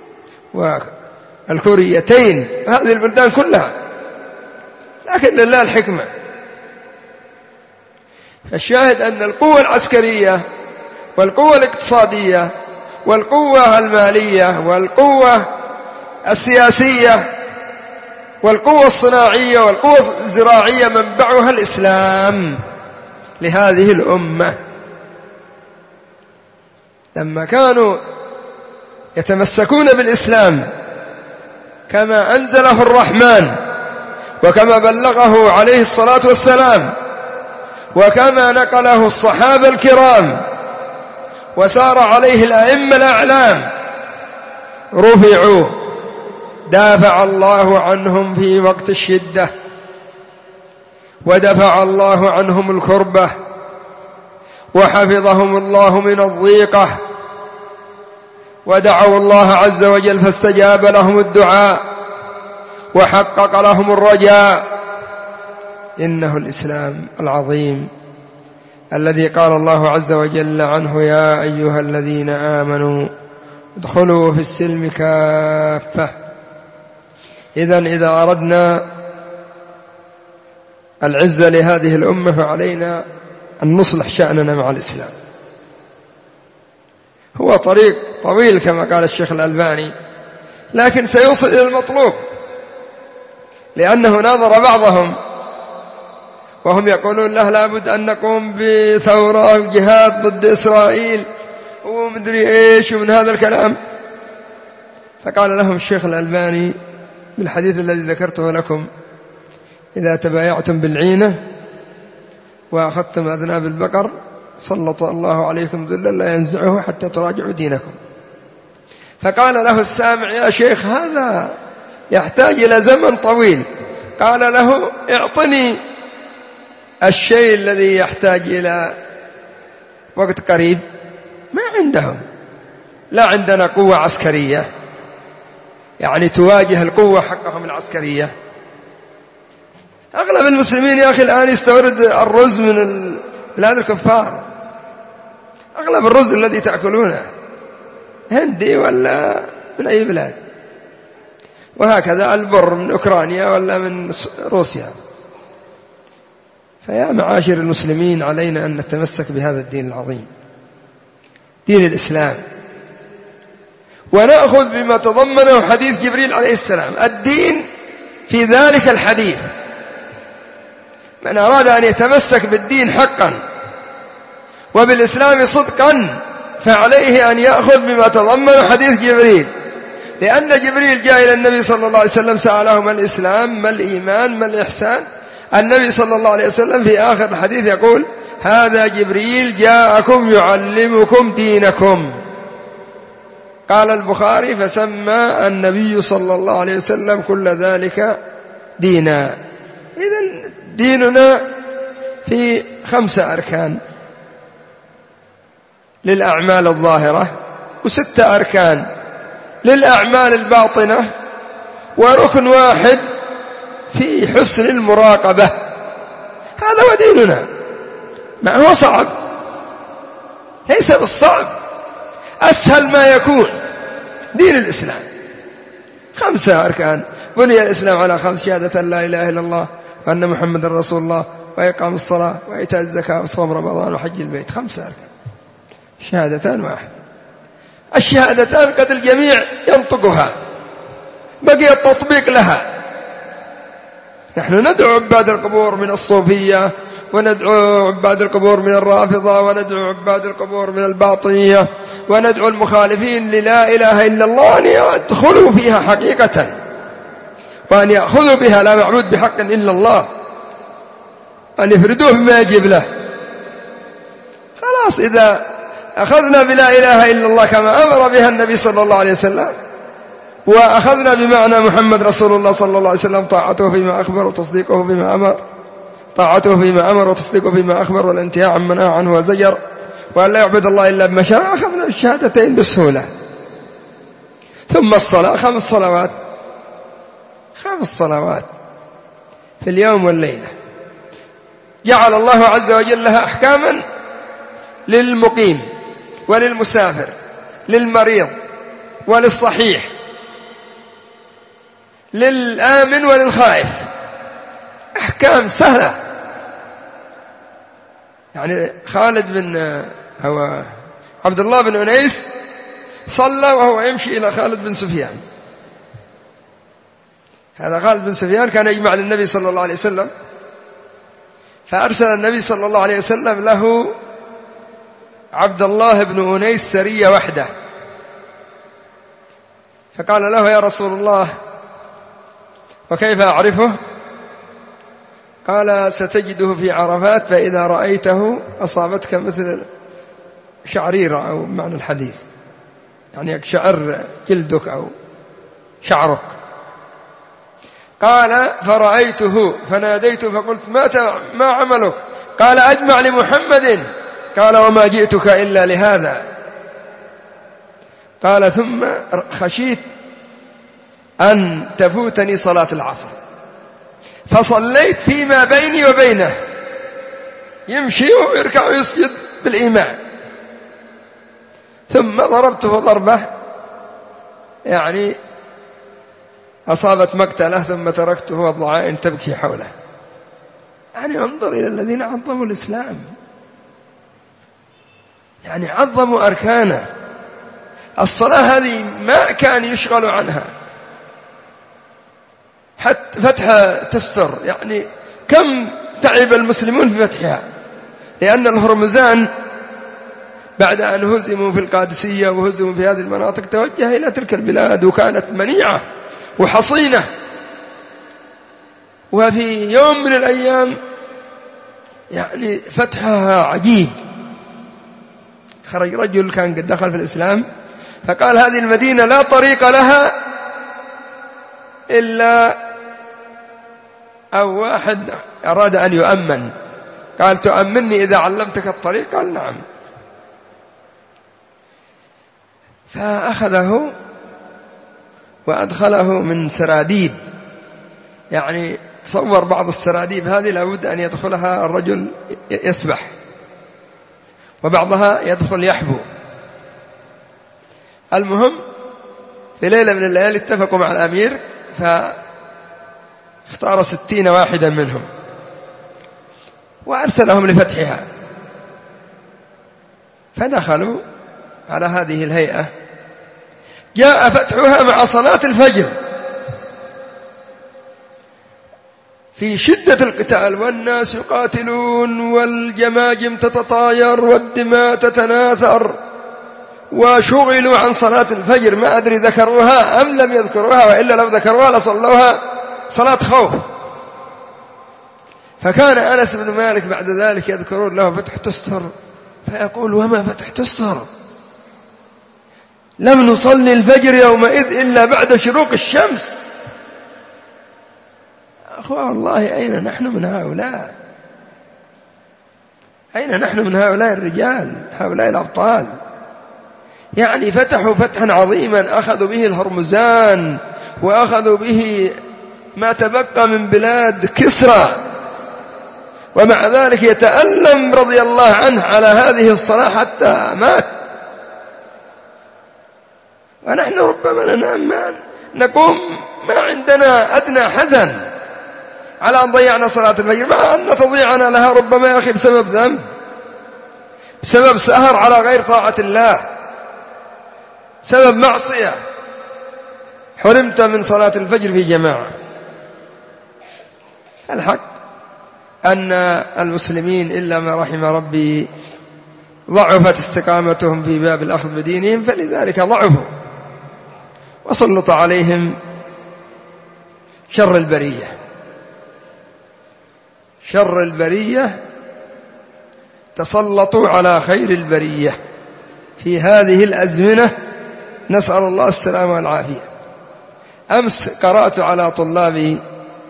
والكوريتين هذه البلدان كلها. لكن لله الحكمة. فالشاهد أن القوة العسكرية والقوة الاقتصادية والقوة المالية والقوة السياسية والقوة الصناعية والقوة الزراعية منبعها الإسلام لهذه الأمة. لما كانوا يتمسكون بالإسلام كما أنزله الرحمن وكما بلغه عليه الصلاة والسلام وكما نقله الصحابة الكرام وسار عليه الأئمة الأعلام، رفعوا، دافع الله عنهم في وقت الشدة، ودفع الله عنهم الكربة، وحفظهم الله من الضيقة، ودعوا الله عز وجل فاستجاب لهم الدعاء وحقق لهم الرجاء. إنه الإسلام العظيم الذي قال الله عز وجل عنه: يا أيها الذين آمنوا ادخلوا في السلم كافة. إذن إذا أردنا العزة لهذه الأمة فعلينا أن نصلح شأننا مع الإسلام. هو طريق طويل كما قال الشيخ الألباني، لكن سيوصل إلى المطلوب، لأنه ناظر بعضهم وهم يقولون له لابد أن نقوم بثورة وجهاد ضد إسرائيل ومدري إيش ومن هذا الكلام، فقال لهم الشيخ الألباني بالحديث الذي ذكرته لكم: إذا تبايعتم بالعينة وأخذتم أذناب البقر سلط الله عليكم ذلا لا ينزعه حتى تراجعوا دينكم. فقال له السامع: يا شيخ هذا يحتاج إلى زمن طويل. قال له: اعطني الشيء الذي يحتاج إلى وقت قريب. ما عندهم، لا عندنا قوة عسكرية يعني تواجه القوة حقهم العسكرية. أغلب المسلمين يا أخي الآن يستورد الرز من بلاد الكفار، أغلب الرز الذي تأكلونه هندي ولا من أي بلاد، وهكذا البر من أوكرانيا ولا من روسيا. فيا معاشر المسلمين علينا أن نتمسك بهذا الدين العظيم، دين الإسلام، ونأخذ بما تضمنه حديث جبريل عليه السلام. الدين في ذلك الحديث، من أراد أن يتمسك بالدين حقا وبالإسلام صدقا فعليه أن يأخذ بما تضمنه حديث جبريل، لأن جبريل جاء إلى النبي صلى الله عليه وسلم سأله: ما الإسلام، ما الإيمان، ما الإحسان؟ النبي صلى الله عليه وسلم في آخر الحديث يقول: هذا جبريل جاءكم يعلمكم دينكم. قال البخاري: فسمى النبي صلى الله عليه وسلم كل ذلك دينا. إذن ديننا في خمسة أركان للأعمال الظاهرة، وستة أركان للأعمال الباطنة، وركن واحد في حسن المراقبة. هذا هو ديننا، ما هو صعب، ليس بالصعب، أسهل ما يكون دين الإسلام. خمسة أركان: بني الإسلام على خمس: شهادة لا إله إلا الله وأن محمد رسول الله، وإقام الصلاة، وإيتاء الزكاة، وصوم رمضان، وحج البيت. خمسة أركان، شهادتان واحد. الشهادتان قد الجميع ينطقها، بقي التطبيق لها. نحن ندعو عباد القبور من الصوفية، وندعو عباد القبور من الرافضة، وندعو عباد القبور من الباطنية، وندعو المخالفين للا إله إلا الله أن يدخلوا فيها حقيقة، وأن يأخذوا بها لا معبود بحق إلا الله، أن يفردوه بما يجب له. خلاص، إذا أخذنا بلا إله إلا الله كما أمر بها النبي صلى الله عليه وسلم، وأخذنا بمعنى محمد رسول الله صلى الله عليه وسلم، طاعته فيما أخبر وتصديقه فيما أمر، طاعته فيما أمر وتصديقه فيما أخبر، والانتهاء عما نهى عنه وزجر، وأن لا يعبد الله إلا بما شرع، أخذنا بالشهادتين بسهولة. ثم الصلاة، خمس صلوات، خمس صلوات في اليوم والليلة، جعل الله عز وجل لها أحكاما للمقيم وللمسافر، للمريض وللصحيح، للآمن وللخائف، أحكام سهلة. يعني خالد بن هو عبد الله بن أنيس صلى وهو يمشي إلى خالد بن سفيان. هذا خالد بن سفيان كان يجمع للنبي صلى الله عليه وسلم، فأرسل النبي صلى الله عليه وسلم له عبد الله بن أنيس سرية وحده، فقال له: يا رسول الله وكيف أعرفه؟ قال: ستجده في عرفات، فإذا رأيته أصابتك مثل شعريرة، أو معنى الحديث يعني يقشعر جلدك أو شعرك. قال: فرأيته فناديته فقلت: ما ما عملك؟ قال: أجمع لمحمد. قال: وما جئتك إلا لهذا. قال: ثم خشيت أن تفوتني صلاة العصر، فصليت فيما بيني وبينه، يمشي ويركع ويسجد بالإيماء، ثم ضربته ضربة يعني أصابت مقتله، ثم تركته والضعائن تبكي حوله. يعني انظر إلى الذين عظموا الإسلام، يعني عظموا أركانه. الصلاة هذه ما كان يشغل عنها، حتى فتحة تستر، يعني كم تعب المسلمون في فتحها، لأن الهرمزان بعد أن هزموا في القادسية وهزموا في هذه المناطق توجه إلى تلك البلاد، وكانت منيعة وحصينة. وفي يوم من الأيام يعني فتحها عجيب، خرج رجل كان قد دخل في الإسلام فقال هذه المدينة لا طريق لها إلا أو واحد أراد أن يؤمن، قال تؤمنني إذا علمتك الطريق؟ قال نعم. فأخذه وأدخله من سراديب، يعني تصور بعض السراديب هذه لابد أن يدخلها الرجل يسبح، وبعضها يدخل يحبو. المهم في ليلة من الليالي اتفقوا مع الأمير فاختار ستين واحدا منهم وأرسلهم لفتحها، فدخلوا على هذه الهيئة. جاء فتحها مع صلاة الفجر في شدة القتال، والناس يقاتلون والجماجم تتطاير والدماء تتناثر، وشغلوا عن صلاة الفجر. ما أدري ذكروها أم لم يذكروها، وإلا لو ذكروها لصلوها صلاة خوف. فكان أنس بن مالك بعد ذلك يذكرون له فتح تستر، فيقول وما فتح تستر؟ لم نصلي الفجر يومئذ إلا بعد شروق الشمس. أخوة الله، أين نحن من هؤلاء؟ أين نحن من هؤلاء الرجال، هؤلاء الأبطال؟ يعني فتحوا فتحا عظيما، أخذوا به الهرمزان، وأخذوا به ما تبقى من بلاد كسرى، ومع ذلك يتألم رضي الله عنه على هذه الصلاة حتى مات. ونحن ربما ننام ما نقوم ما عندنا أدنى حزن على أن ضيعنا صلاة الفجر، مع أن تضيعنا لها ربما يا أخي بسبب ذنب، بسبب سهر على غير طاعة الله، سبب معصية، حرمت من صلاة الفجر في جماعة. الحق أن المسلمين إلا ما رحم ربي ضعفت استقامتهم في باب الأخذ بدينهم، فلذلك ضعفوا وسلط عليهم شر البرية. شر البرية تسلطوا على خير البرية في هذه الأزمنة، نسأل الله السلامة والعافية. أمس قرأت على طلابي،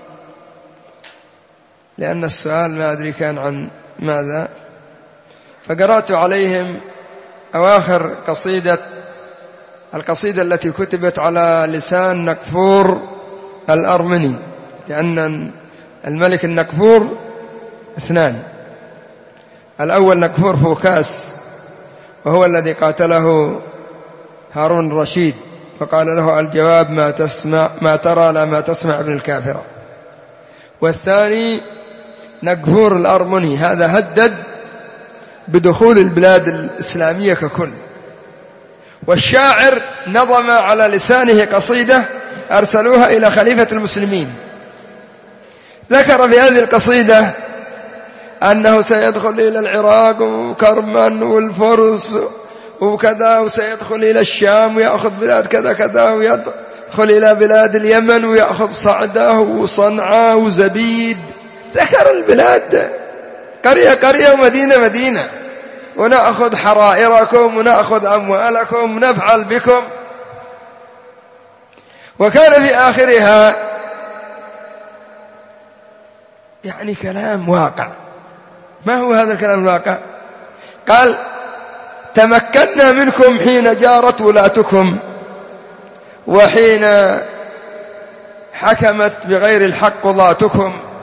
لأن السؤال ما أدري كان عن ماذا، فقرأت عليهم أواخر قصيدة القصيدة التي كتبت على لسان نكفور الأرمني، لأن الملك النكفور اثنان، الأول نكفور فوكاس وهو الذي قاتله هارون الرشيد، فقال له الجواب ما تسمع ما ترى لا ما تسمع ابن الكافرة. والثاني نكفور الأرمني، هذا هدد بدخول البلاد الإسلامية ككل. والشاعر نظم على لسانه قصيدة أرسلوها إلى خليفة المسلمين، ذكر في هذه القصيدة أنه سيدخل إلى العراق وكرمان والفرس وكذا، وسيدخل إلى الشام ويأخذ بلاد كذا كذا، ويدخل إلى بلاد اليمن ويأخذ صعدة وصنعاء وزبيد. ذكر البلاد قرية قرية ومدينة مدينة، ونأخذ حرائركم ونأخذ أموالكم ونفعل بكم. وكان في آخرها يعني كلام واقع. ما هو هذا الكلام الواقع؟ قال تمكنا منكم حين جارت ولاتكم، وحين حكمت بغير الحق قضاتكم،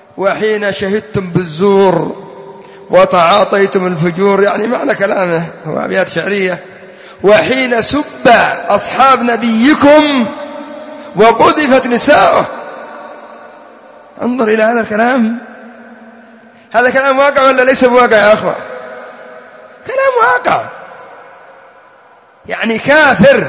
وحين شهدتم بالزور وتعاطيتم الفجور، يعني معنى كلامه هو أبيات شعرية. وحين سب أصحاب نبيكم وقذفت نساؤه. انظر إلى هذا الكلام، هذا كلام واقع ولا ليس بواقع يا أخوة؟ كلام واقع. يعني كافر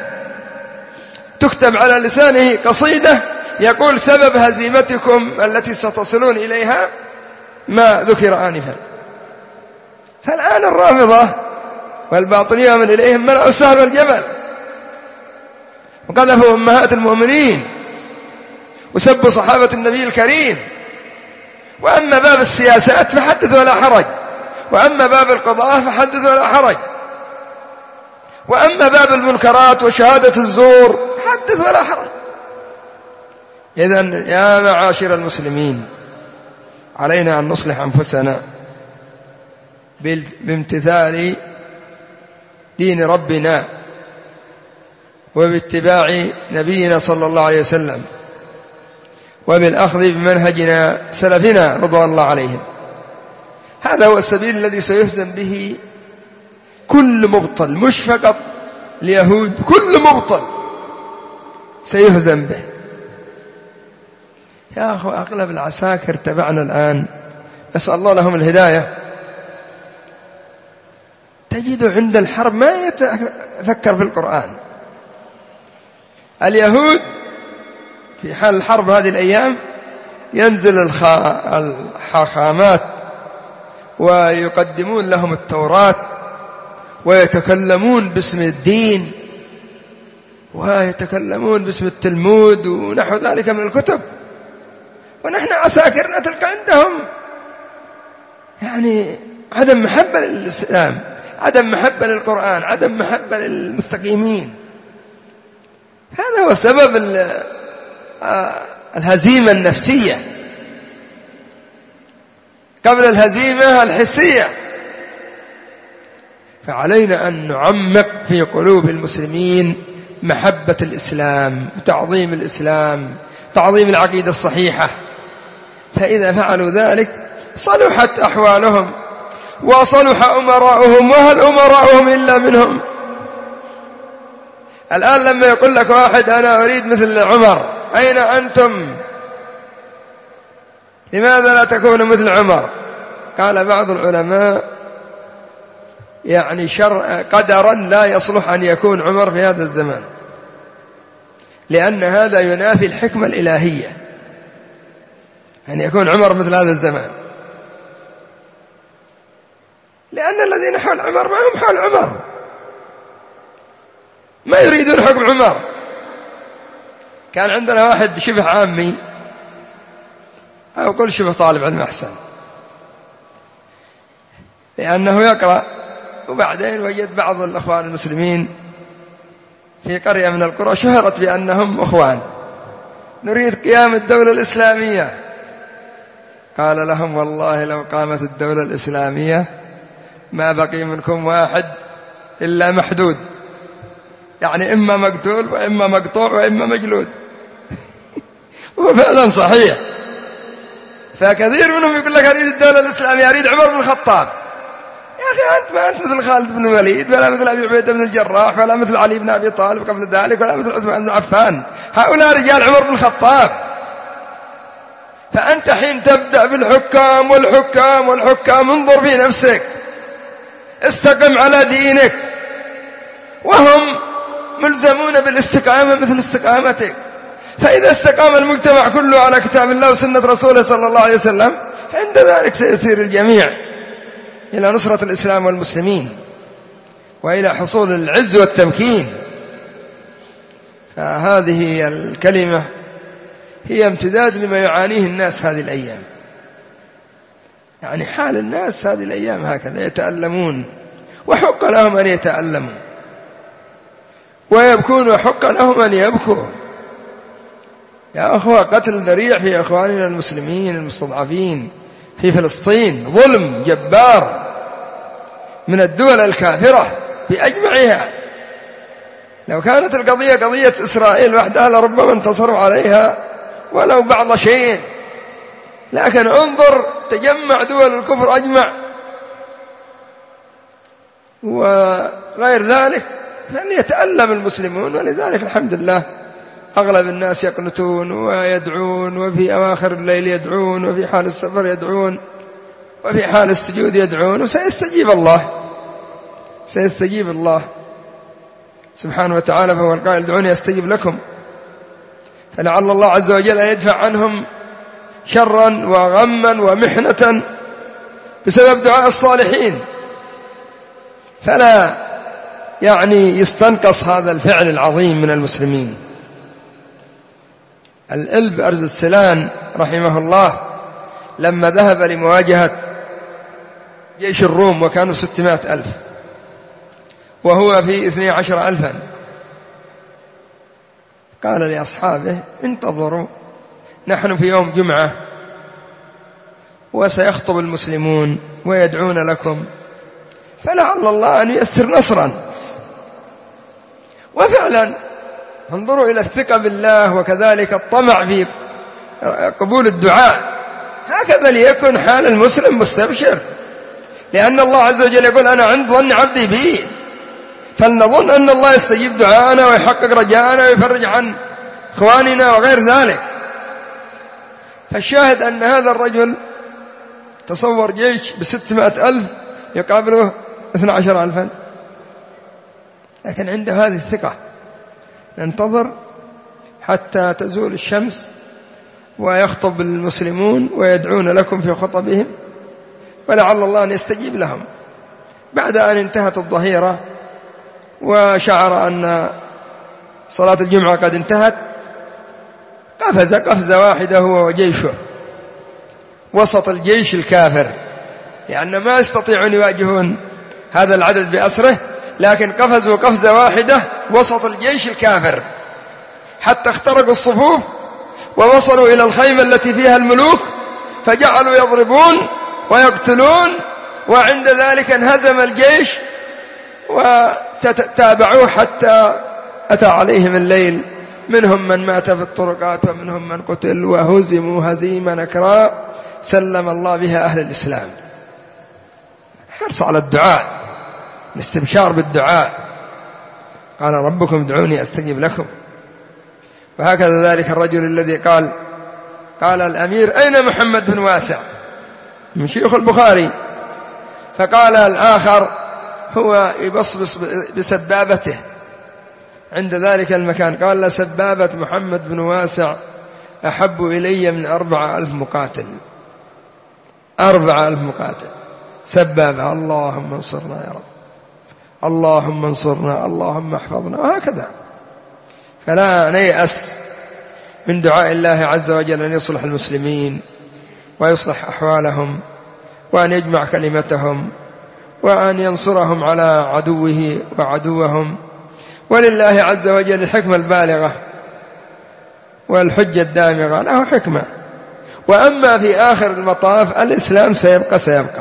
تكتب على لسانه قصيدة يقول سبب هزيمتكم التي ستصلون إليها ما ذكر آنفا. فالآن الرافضة والباطنية من إليهم ملأوا السهل والجبل وقذفوا أمهات المؤمنين وسبوا صحابة النبي الكريم. وأما باب السياسات فحدث ولا حرج، وأما باب القضاء فحدث ولا حرج، وأما باب المنكرات وشهادة الزور حدث ولا حرج. إذن يا معاشر المسلمين، علينا أن نصلح أنفسنا بامتثال دين ربنا وباتباع نبينا صلى الله عليه وسلم وبالأخذ بمنهجنا سلفنا رضوان الله عليهم. هذا هو السبيل الذي سيهزم به كل مبطل، مش فقط اليهود، كل مبطل سيهزم به. يا أخو أغلب العساكر تبعنا الآن نسأل الله لهم الهداية، تجد عند الحرب ما يتفكر في القرآن. اليهود في حال الحرب هذه الأيام ينزل الحاخامات ويقدمون لهم التوراة ويتكلمون باسم الدين ويتكلمون باسم التلمود ونحو ذلك من الكتب، ونحن عساكرنا تلقى عندهم يعني عدم محبة للإسلام، عدم محبة للقرآن، عدم محبة للمستقيمين. هذا هو سبب الهزيمة النفسية قبل الهزيمة الحسية. فعلينا أن نعمق في قلوب المسلمين محبة الإسلام وتعظيم الإسلام، تعظيم العقيدة الصحيحة. فإذا فعلوا ذلك صلحت أحوالهم وصلح أمراؤهم، وهل أمراؤهم إلا منهم؟ الآن لما يقول لك واحد أنا أريد مثل عمر، أين أنتم؟ لماذا لا تكون مثل عمر؟ قال بعض العلماء يعني شر قدرا لا يصلح أن يكون عمر في هذا الزمان، لأن هذا ينافي الحكمة الإلهية أن يكون عمر مثل هذا الزمان، لأن الذين حول عمر ما هم حول عمر، ما يريدون حكم عمر. كان عندنا واحد شبه عامي أو قل شبه طالب علم أحسن، لأنه يقرأ، وبعدين وجد بعض الأخوان المسلمين في قرية من القرى شهرت بأنهم أخوان، نريد قيام الدولة الإسلامية. قال لهم والله لو قامت الدولة الإسلامية ما بقي منكم واحد إلا محدود، يعني إما مقتول وإما مقطوع وإما مجلود. وفعلا صحيح. فكثير منهم يقول لك أريد الدولة الإسلامية، أريد عمر بن الخطاب. يا أخي أنت ما أنت مثل خالد بن الوليد ولا مثل أبي عبيدة بن الجراح ولا مثل علي بن أبي طالب قبل ذلك ولا مثل عثمان بن عفان، هؤلاء رجال عمر بن الخطاب. فأنت حين تبدأ بالحكام والحكام والحكام انظر في نفسك، استقم على دينك، وهم ملزمون بالاستقامة مثل استقامتك. فإذا استقام المجتمع كله على كتاب الله وسنة رسوله صلى الله عليه وسلم، عند ذلك سيسير الجميع إلى نصرة الإسلام والمسلمين وإلى حصول العز والتمكين. فهذه الكلمة هي امتداد لما يعانيه الناس هذه الأيام، يعني حال الناس هذه الأيام هكذا، يتألمون وحق لهم أن يتألموا، ويبكون وحق لهم أن يبكوا. يا أخوة قتل ذريع في أخواننا المسلمين المستضعفين في فلسطين ظلم جبار من الدول الكافرة بأجمعها. لو كانت القضية قضية إسرائيل وحدها لربما انتصروا عليها ولو بعض شيء، لكن انظر تجمع دول الكفر أجمع وغير ذلك، فأن يتألم المسلمون. ولذلك الحمد لله أغلب الناس يقنتون ويدعون، وفي أواخر الليل يدعون، وفي حال السفر يدعون، وفي حال السجود يدعون، وسيستجيب الله، سيستجيب الله سبحانه وتعالى. فهو القائل ادعوني أستجيب لكم. فلعل الله عز وجل أن يدفع عنهم شرا وغما ومحنة بسبب دعاء الصالحين، فلا يعني يستنقص هذا الفعل العظيم من المسلمين. الإلب أرز السلان رحمه الله لما ذهب لمواجهة جيش الروم وكانوا ستمائة ألف وهو في اثني عشر ألفا، قال لأصحابه انتظروا، نحن في يوم جمعة وسيخطب المسلمون ويدعون لكم، فلعل الله أن ييسر نصرا. وفعلا انظروا إلى الثقة بالله وكذلك الطمع في قبول الدعاء. هكذا ليكن حال المسلم مستبشر، لأن الله عز وجل يقول أنا عند ظن عبدي بي، فلنظن أن الله يستجيب دعاءنا ويحقق رجاءنا ويفرج عن إخواننا وغير ذلك. فالشاهد أن هذا الرجل تصور جيش بستمائة ألف يقابله اثنى عشر ألفا، لكن عنده هذه الثقة. ننتظر حتى تزول الشمس ويخطب المسلمون ويدعون لكم في خطبهم، ولعل الله أن يستجيب لهم. بعد أن انتهت الظهيرة وشعر أن صلاة الجمعة قد انتهت، قفز قفزة واحدة هو وجيشه وسط الجيش الكافر، لأن ما يستطيعون يواجهون هذا العدد بأسره، لكن قفزوا قفزة واحدة وسط الجيش الكافر حتى اخترقوا الصفوف ووصلوا إلى الخيمة التي فيها الملوك، فجعلوا يضربون ويقتلون، وعند ذلك انهزم الجيش وتتابعوه حتى أتى عليهم الليل، منهم من مات في الطرقات ومنهم من قتل، وهزموا هزيمة نكراء سلم الله بها أهل الإسلام. حرص على الدعاء، الاستبشار بالدعاء. قال ربكم ادعوني أستجيب لكم. وهكذا ذلك الرجل الذي قال قال الأمير أين محمد بن واسع من شيوخ البخاري؟ فقال الآخر هو يبصبص بسبابته عند ذلك المكان، قال لسبابة محمد بن واسع أحب إلي من أربعة ألف مقاتل. أربعة ألف مقاتل سبابة. اللهم انصرنا يا رب، اللهم انصرنا، اللهم احفظنا، وهكذا. فلا نيأس من دعاء الله عز وجل أن يصلح المسلمين ويصلح أحوالهم، وأن يجمع كلمتهم، وأن ينصرهم على عدوه وعدوهم. ولله عز وجل الحكمة البالغة والحجة الدامغة، له حكمة. وأما في آخر المطاف الإسلام سيبقى سيبقى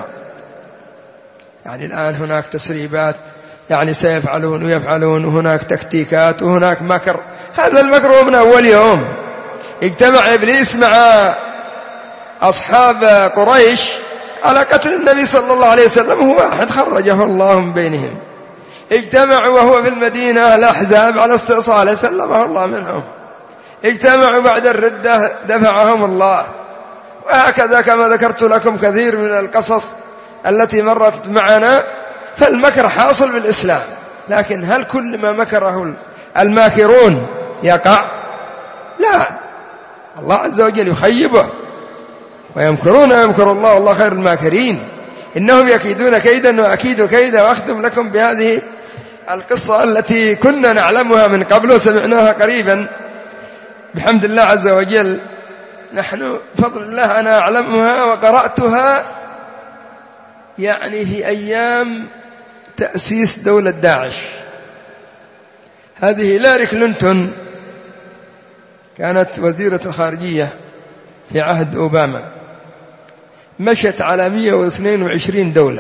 يعني الآن هناك تسريبات، يعني سيفعلون ويفعلون، وهناك تكتيكات وهناك مكر. هذا المكر هو من أول يوم. اجتمع إبليس مع أصحاب قريش على قتل النبي صلى الله عليه وسلم، هو واحد خرجه الله من بينهم. اجتمعوا وهو في المدينة الأحزاب على استئصاله، سلمه الله منهم. اجتمعوا بعد الردة، دفعهم الله. وهكذا كما ذكرت لكم كثير من القصص التي مرت معنا. فالمكر حاصل بالإسلام، لكن هل كل ما مكره الماكرون يقع؟ لا، الله عز وجل يخيبه. ويمكرون ويمكر الله والله خير الماكرين. إنهم يكيدون كيدا وأكيد كيدا. وأختم لكم بهذه القصة التي كنا نعلمها من قبل وسمعناها قريبا بحمد الله عز وجل. نحن بفضل الله أنا أعلمها وقرأتها يعني في أيام تأسيس دولة داعش. هذه هيلاري كلينتون كانت وزيرة الخارجية في عهد أوباما، مشت على مئة واثنين وعشرين دولة،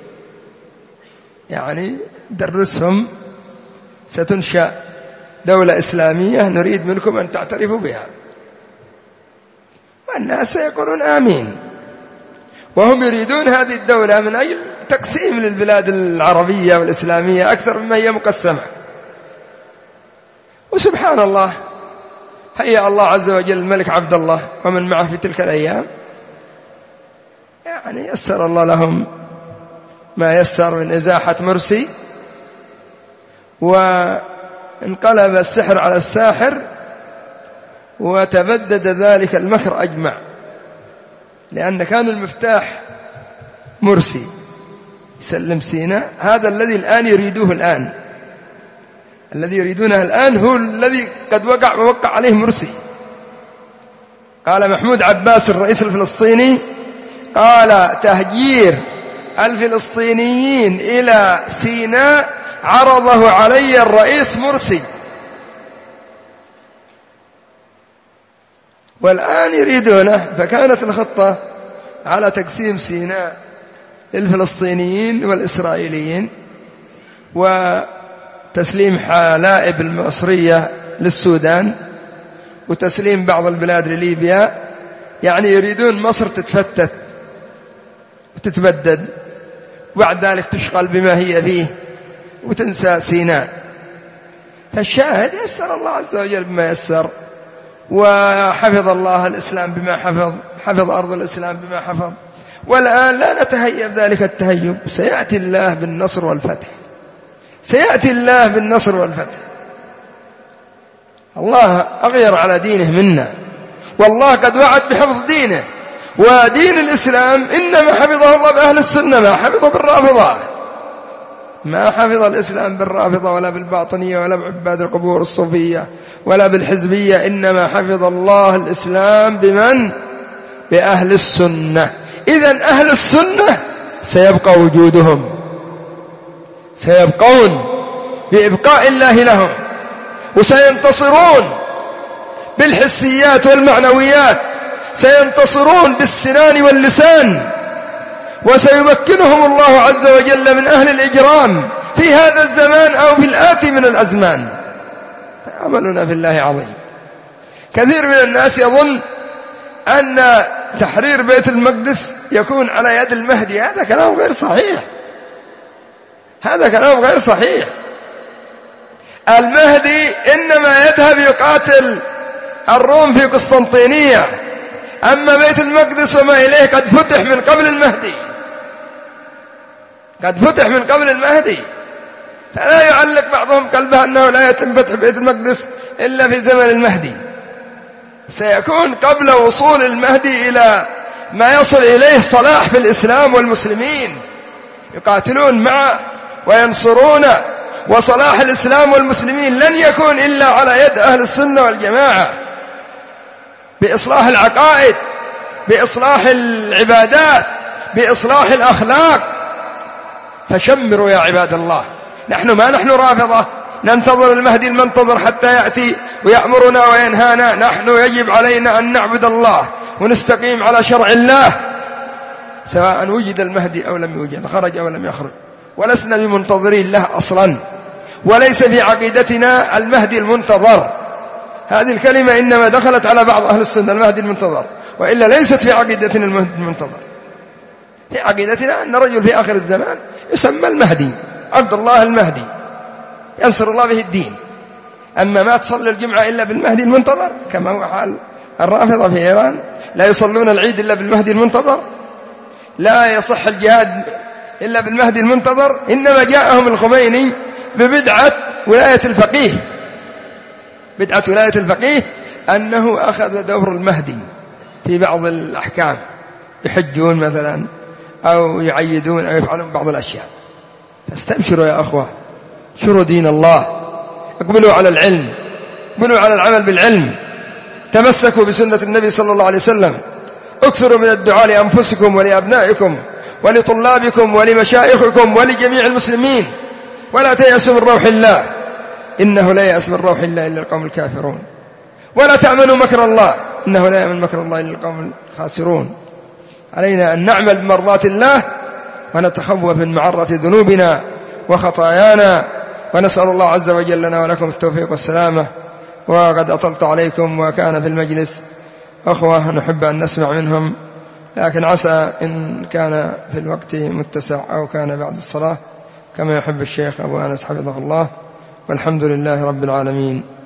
يعني درسهم ستنشأ دولة إسلامية نريد منكم أن تعترفوا بها. والناس سيقولون آمين. وهم يريدون هذه الدولة من أجل تقسيم للبلاد العربية والإسلامية أكثر مما هي مقسمة. وسبحان الله، هيأ الله عز وجل الملك عبد الله ومن معه في تلك الأيام، يعني يسر الله لهم ما يسر من إزاحة مرسي، وانقلب السحر على الساحر، وتبدد ذلك المكر أجمع، لأن كان المفتاح مرسي يسلم سيناء. هذا الذي الآن يريدوه الآن، الذي يريدونه الآن هو الذي قد وقع ووقع عليه مرسي. قال محمود عباس الرئيس الفلسطيني، قال تهجير الفلسطينيين إلى سيناء عرضه علي الرئيس مرسي، والآن يريدونه. فكانت الخطة على تقسيم سيناء للفلسطينيين والإسرائيليين، وتسليم حلائب المصرية للسودان، وتسليم بعض البلاد لليبيا. يعني يريدون مصر تتفتت وتتبدد، وبعد ذلك تشغل بما هي فيه وتنسى سيناء. فالشاهد يسر الله عز وجل بما يسر، وحفظ الله الإسلام بما حفظ، حفظ أرض الإسلام بما حفظ. والآن لا نتهيب ذلك التهيب، سيأتي الله بالنصر والفتح، سيأتي الله بالنصر والفتح. الله أغير على دينه منا، والله قد وعد بحفظ دينه. ودين الإسلام إنما حفظه الله بأهل السنة، ما حفظه بالرافضة. ما حفظ الإسلام بالرافضة ولا بالباطنية ولا بعباد القبور الصوفية ولا بالحزبية، إنما حفظ الله الإسلام بمن؟ بأهل السنة. إذن أهل السنة سيبقى وجودهم، سيبقون بإبقاء الله لهم، وسينتصرون بالحسيات والمعنويات، سينتصرون بالسنان واللسان، وسيمكنهم الله عز وجل من أهل الإجرام في هذا الزمان أو في الآتي من الأزمان. عملنا في الله عظيم. كثير من الناس يظن أن تحرير بيت المقدس يكون على يد المهدي. هذا كلام غير صحيح، هذا كلام غير صحيح. المهدي إنما يذهب يقاتل الروم في قسطنطينية، أما بيت المقدس وما إليه قد فتح من قبل المهدي، قد فتح من قبل المهدي. فلا يعلق بعضهم قلبه أنه لا يتم فتح بيت المقدس إلا في زمن المهدي. سيكون قبل وصول المهدي إلى ما يصل إليه صلاح في الإسلام والمسلمين، يقاتلون معه وينصرون. وصلاح الإسلام والمسلمين لن يكون إلا على يد أهل السنة والجماعة، بإصلاح العقائد، بإصلاح العبادات، بإصلاح الأخلاق. فشمروا يا عباد الله. نحن ما نحن رافضة ننتظر المهدي المنتظر حتى يأتي ويأمرنا وينهانا. نحن يجب علينا أن نعبد الله ونستقيم على شرع الله، سواء وجد المهدي أو لم يوجد، خرج أو لم يخرج. ولسنا بمنتظرين له أصلا، وليس في عقيدتنا المهدي المنتظر. هذه الكلمة إنما دخلت على بعض أهل السنة المهدي المنتظر، وإلا ليست في عقيدتنا المهدي المنتظر. في عقيدتنا أن رجل في آخر الزمان يسمى المهدي، عبد الله المهدي، ينصر الله به الدين. أما ما تصلي الجمعة إلا بالمهدي المنتظر كما هو حال الرافضة في إيران، لا يصلون العيد إلا بالمهدي المنتظر، لا يصح الجهاد إلا بالمهدي المنتظر. إنما جاءهم الخميني ببدعة ولاية الفقيه، بدعة ولاية الفقيه أنه أخذ دور المهدي في بعض الأحكام، يحجون مثلا أو يعيدون أو يفعلون بعض الأشياء. فاستبشروا يا أخوة، شروا دين الله، اقبلوا على العلم، اقبلوا على العمل بالعلم، تمسكوا بسنة النبي صلى الله عليه وسلم، اكثروا من الدعاء لأنفسكم ولأبنائكم ولطلابكم ولمشايخكم ولجميع المسلمين، ولا تيأسوا من روح الله، إنه لا يأس من روح الله إلا القوم الكافرون. ولا تأمنوا مكر الله، إنه لا يأمن مكر الله إلا القوم الخاسرون. علينا أن نعمل بمرضاة الله ونتخوف من معرة ذنوبنا وخطايانا، ونسأل الله عز وجل لنا ولكم التوفيق والسلامة. وقد أطلت عليكم وكان في المجلس أخوة نحب أن نسمع منهم، لكن عسى إن كان في الوقت متسع أو كان بعد الصلاة كما يحب الشيخ أبو أنس حفظه الله. والحمد لله رب العالمين.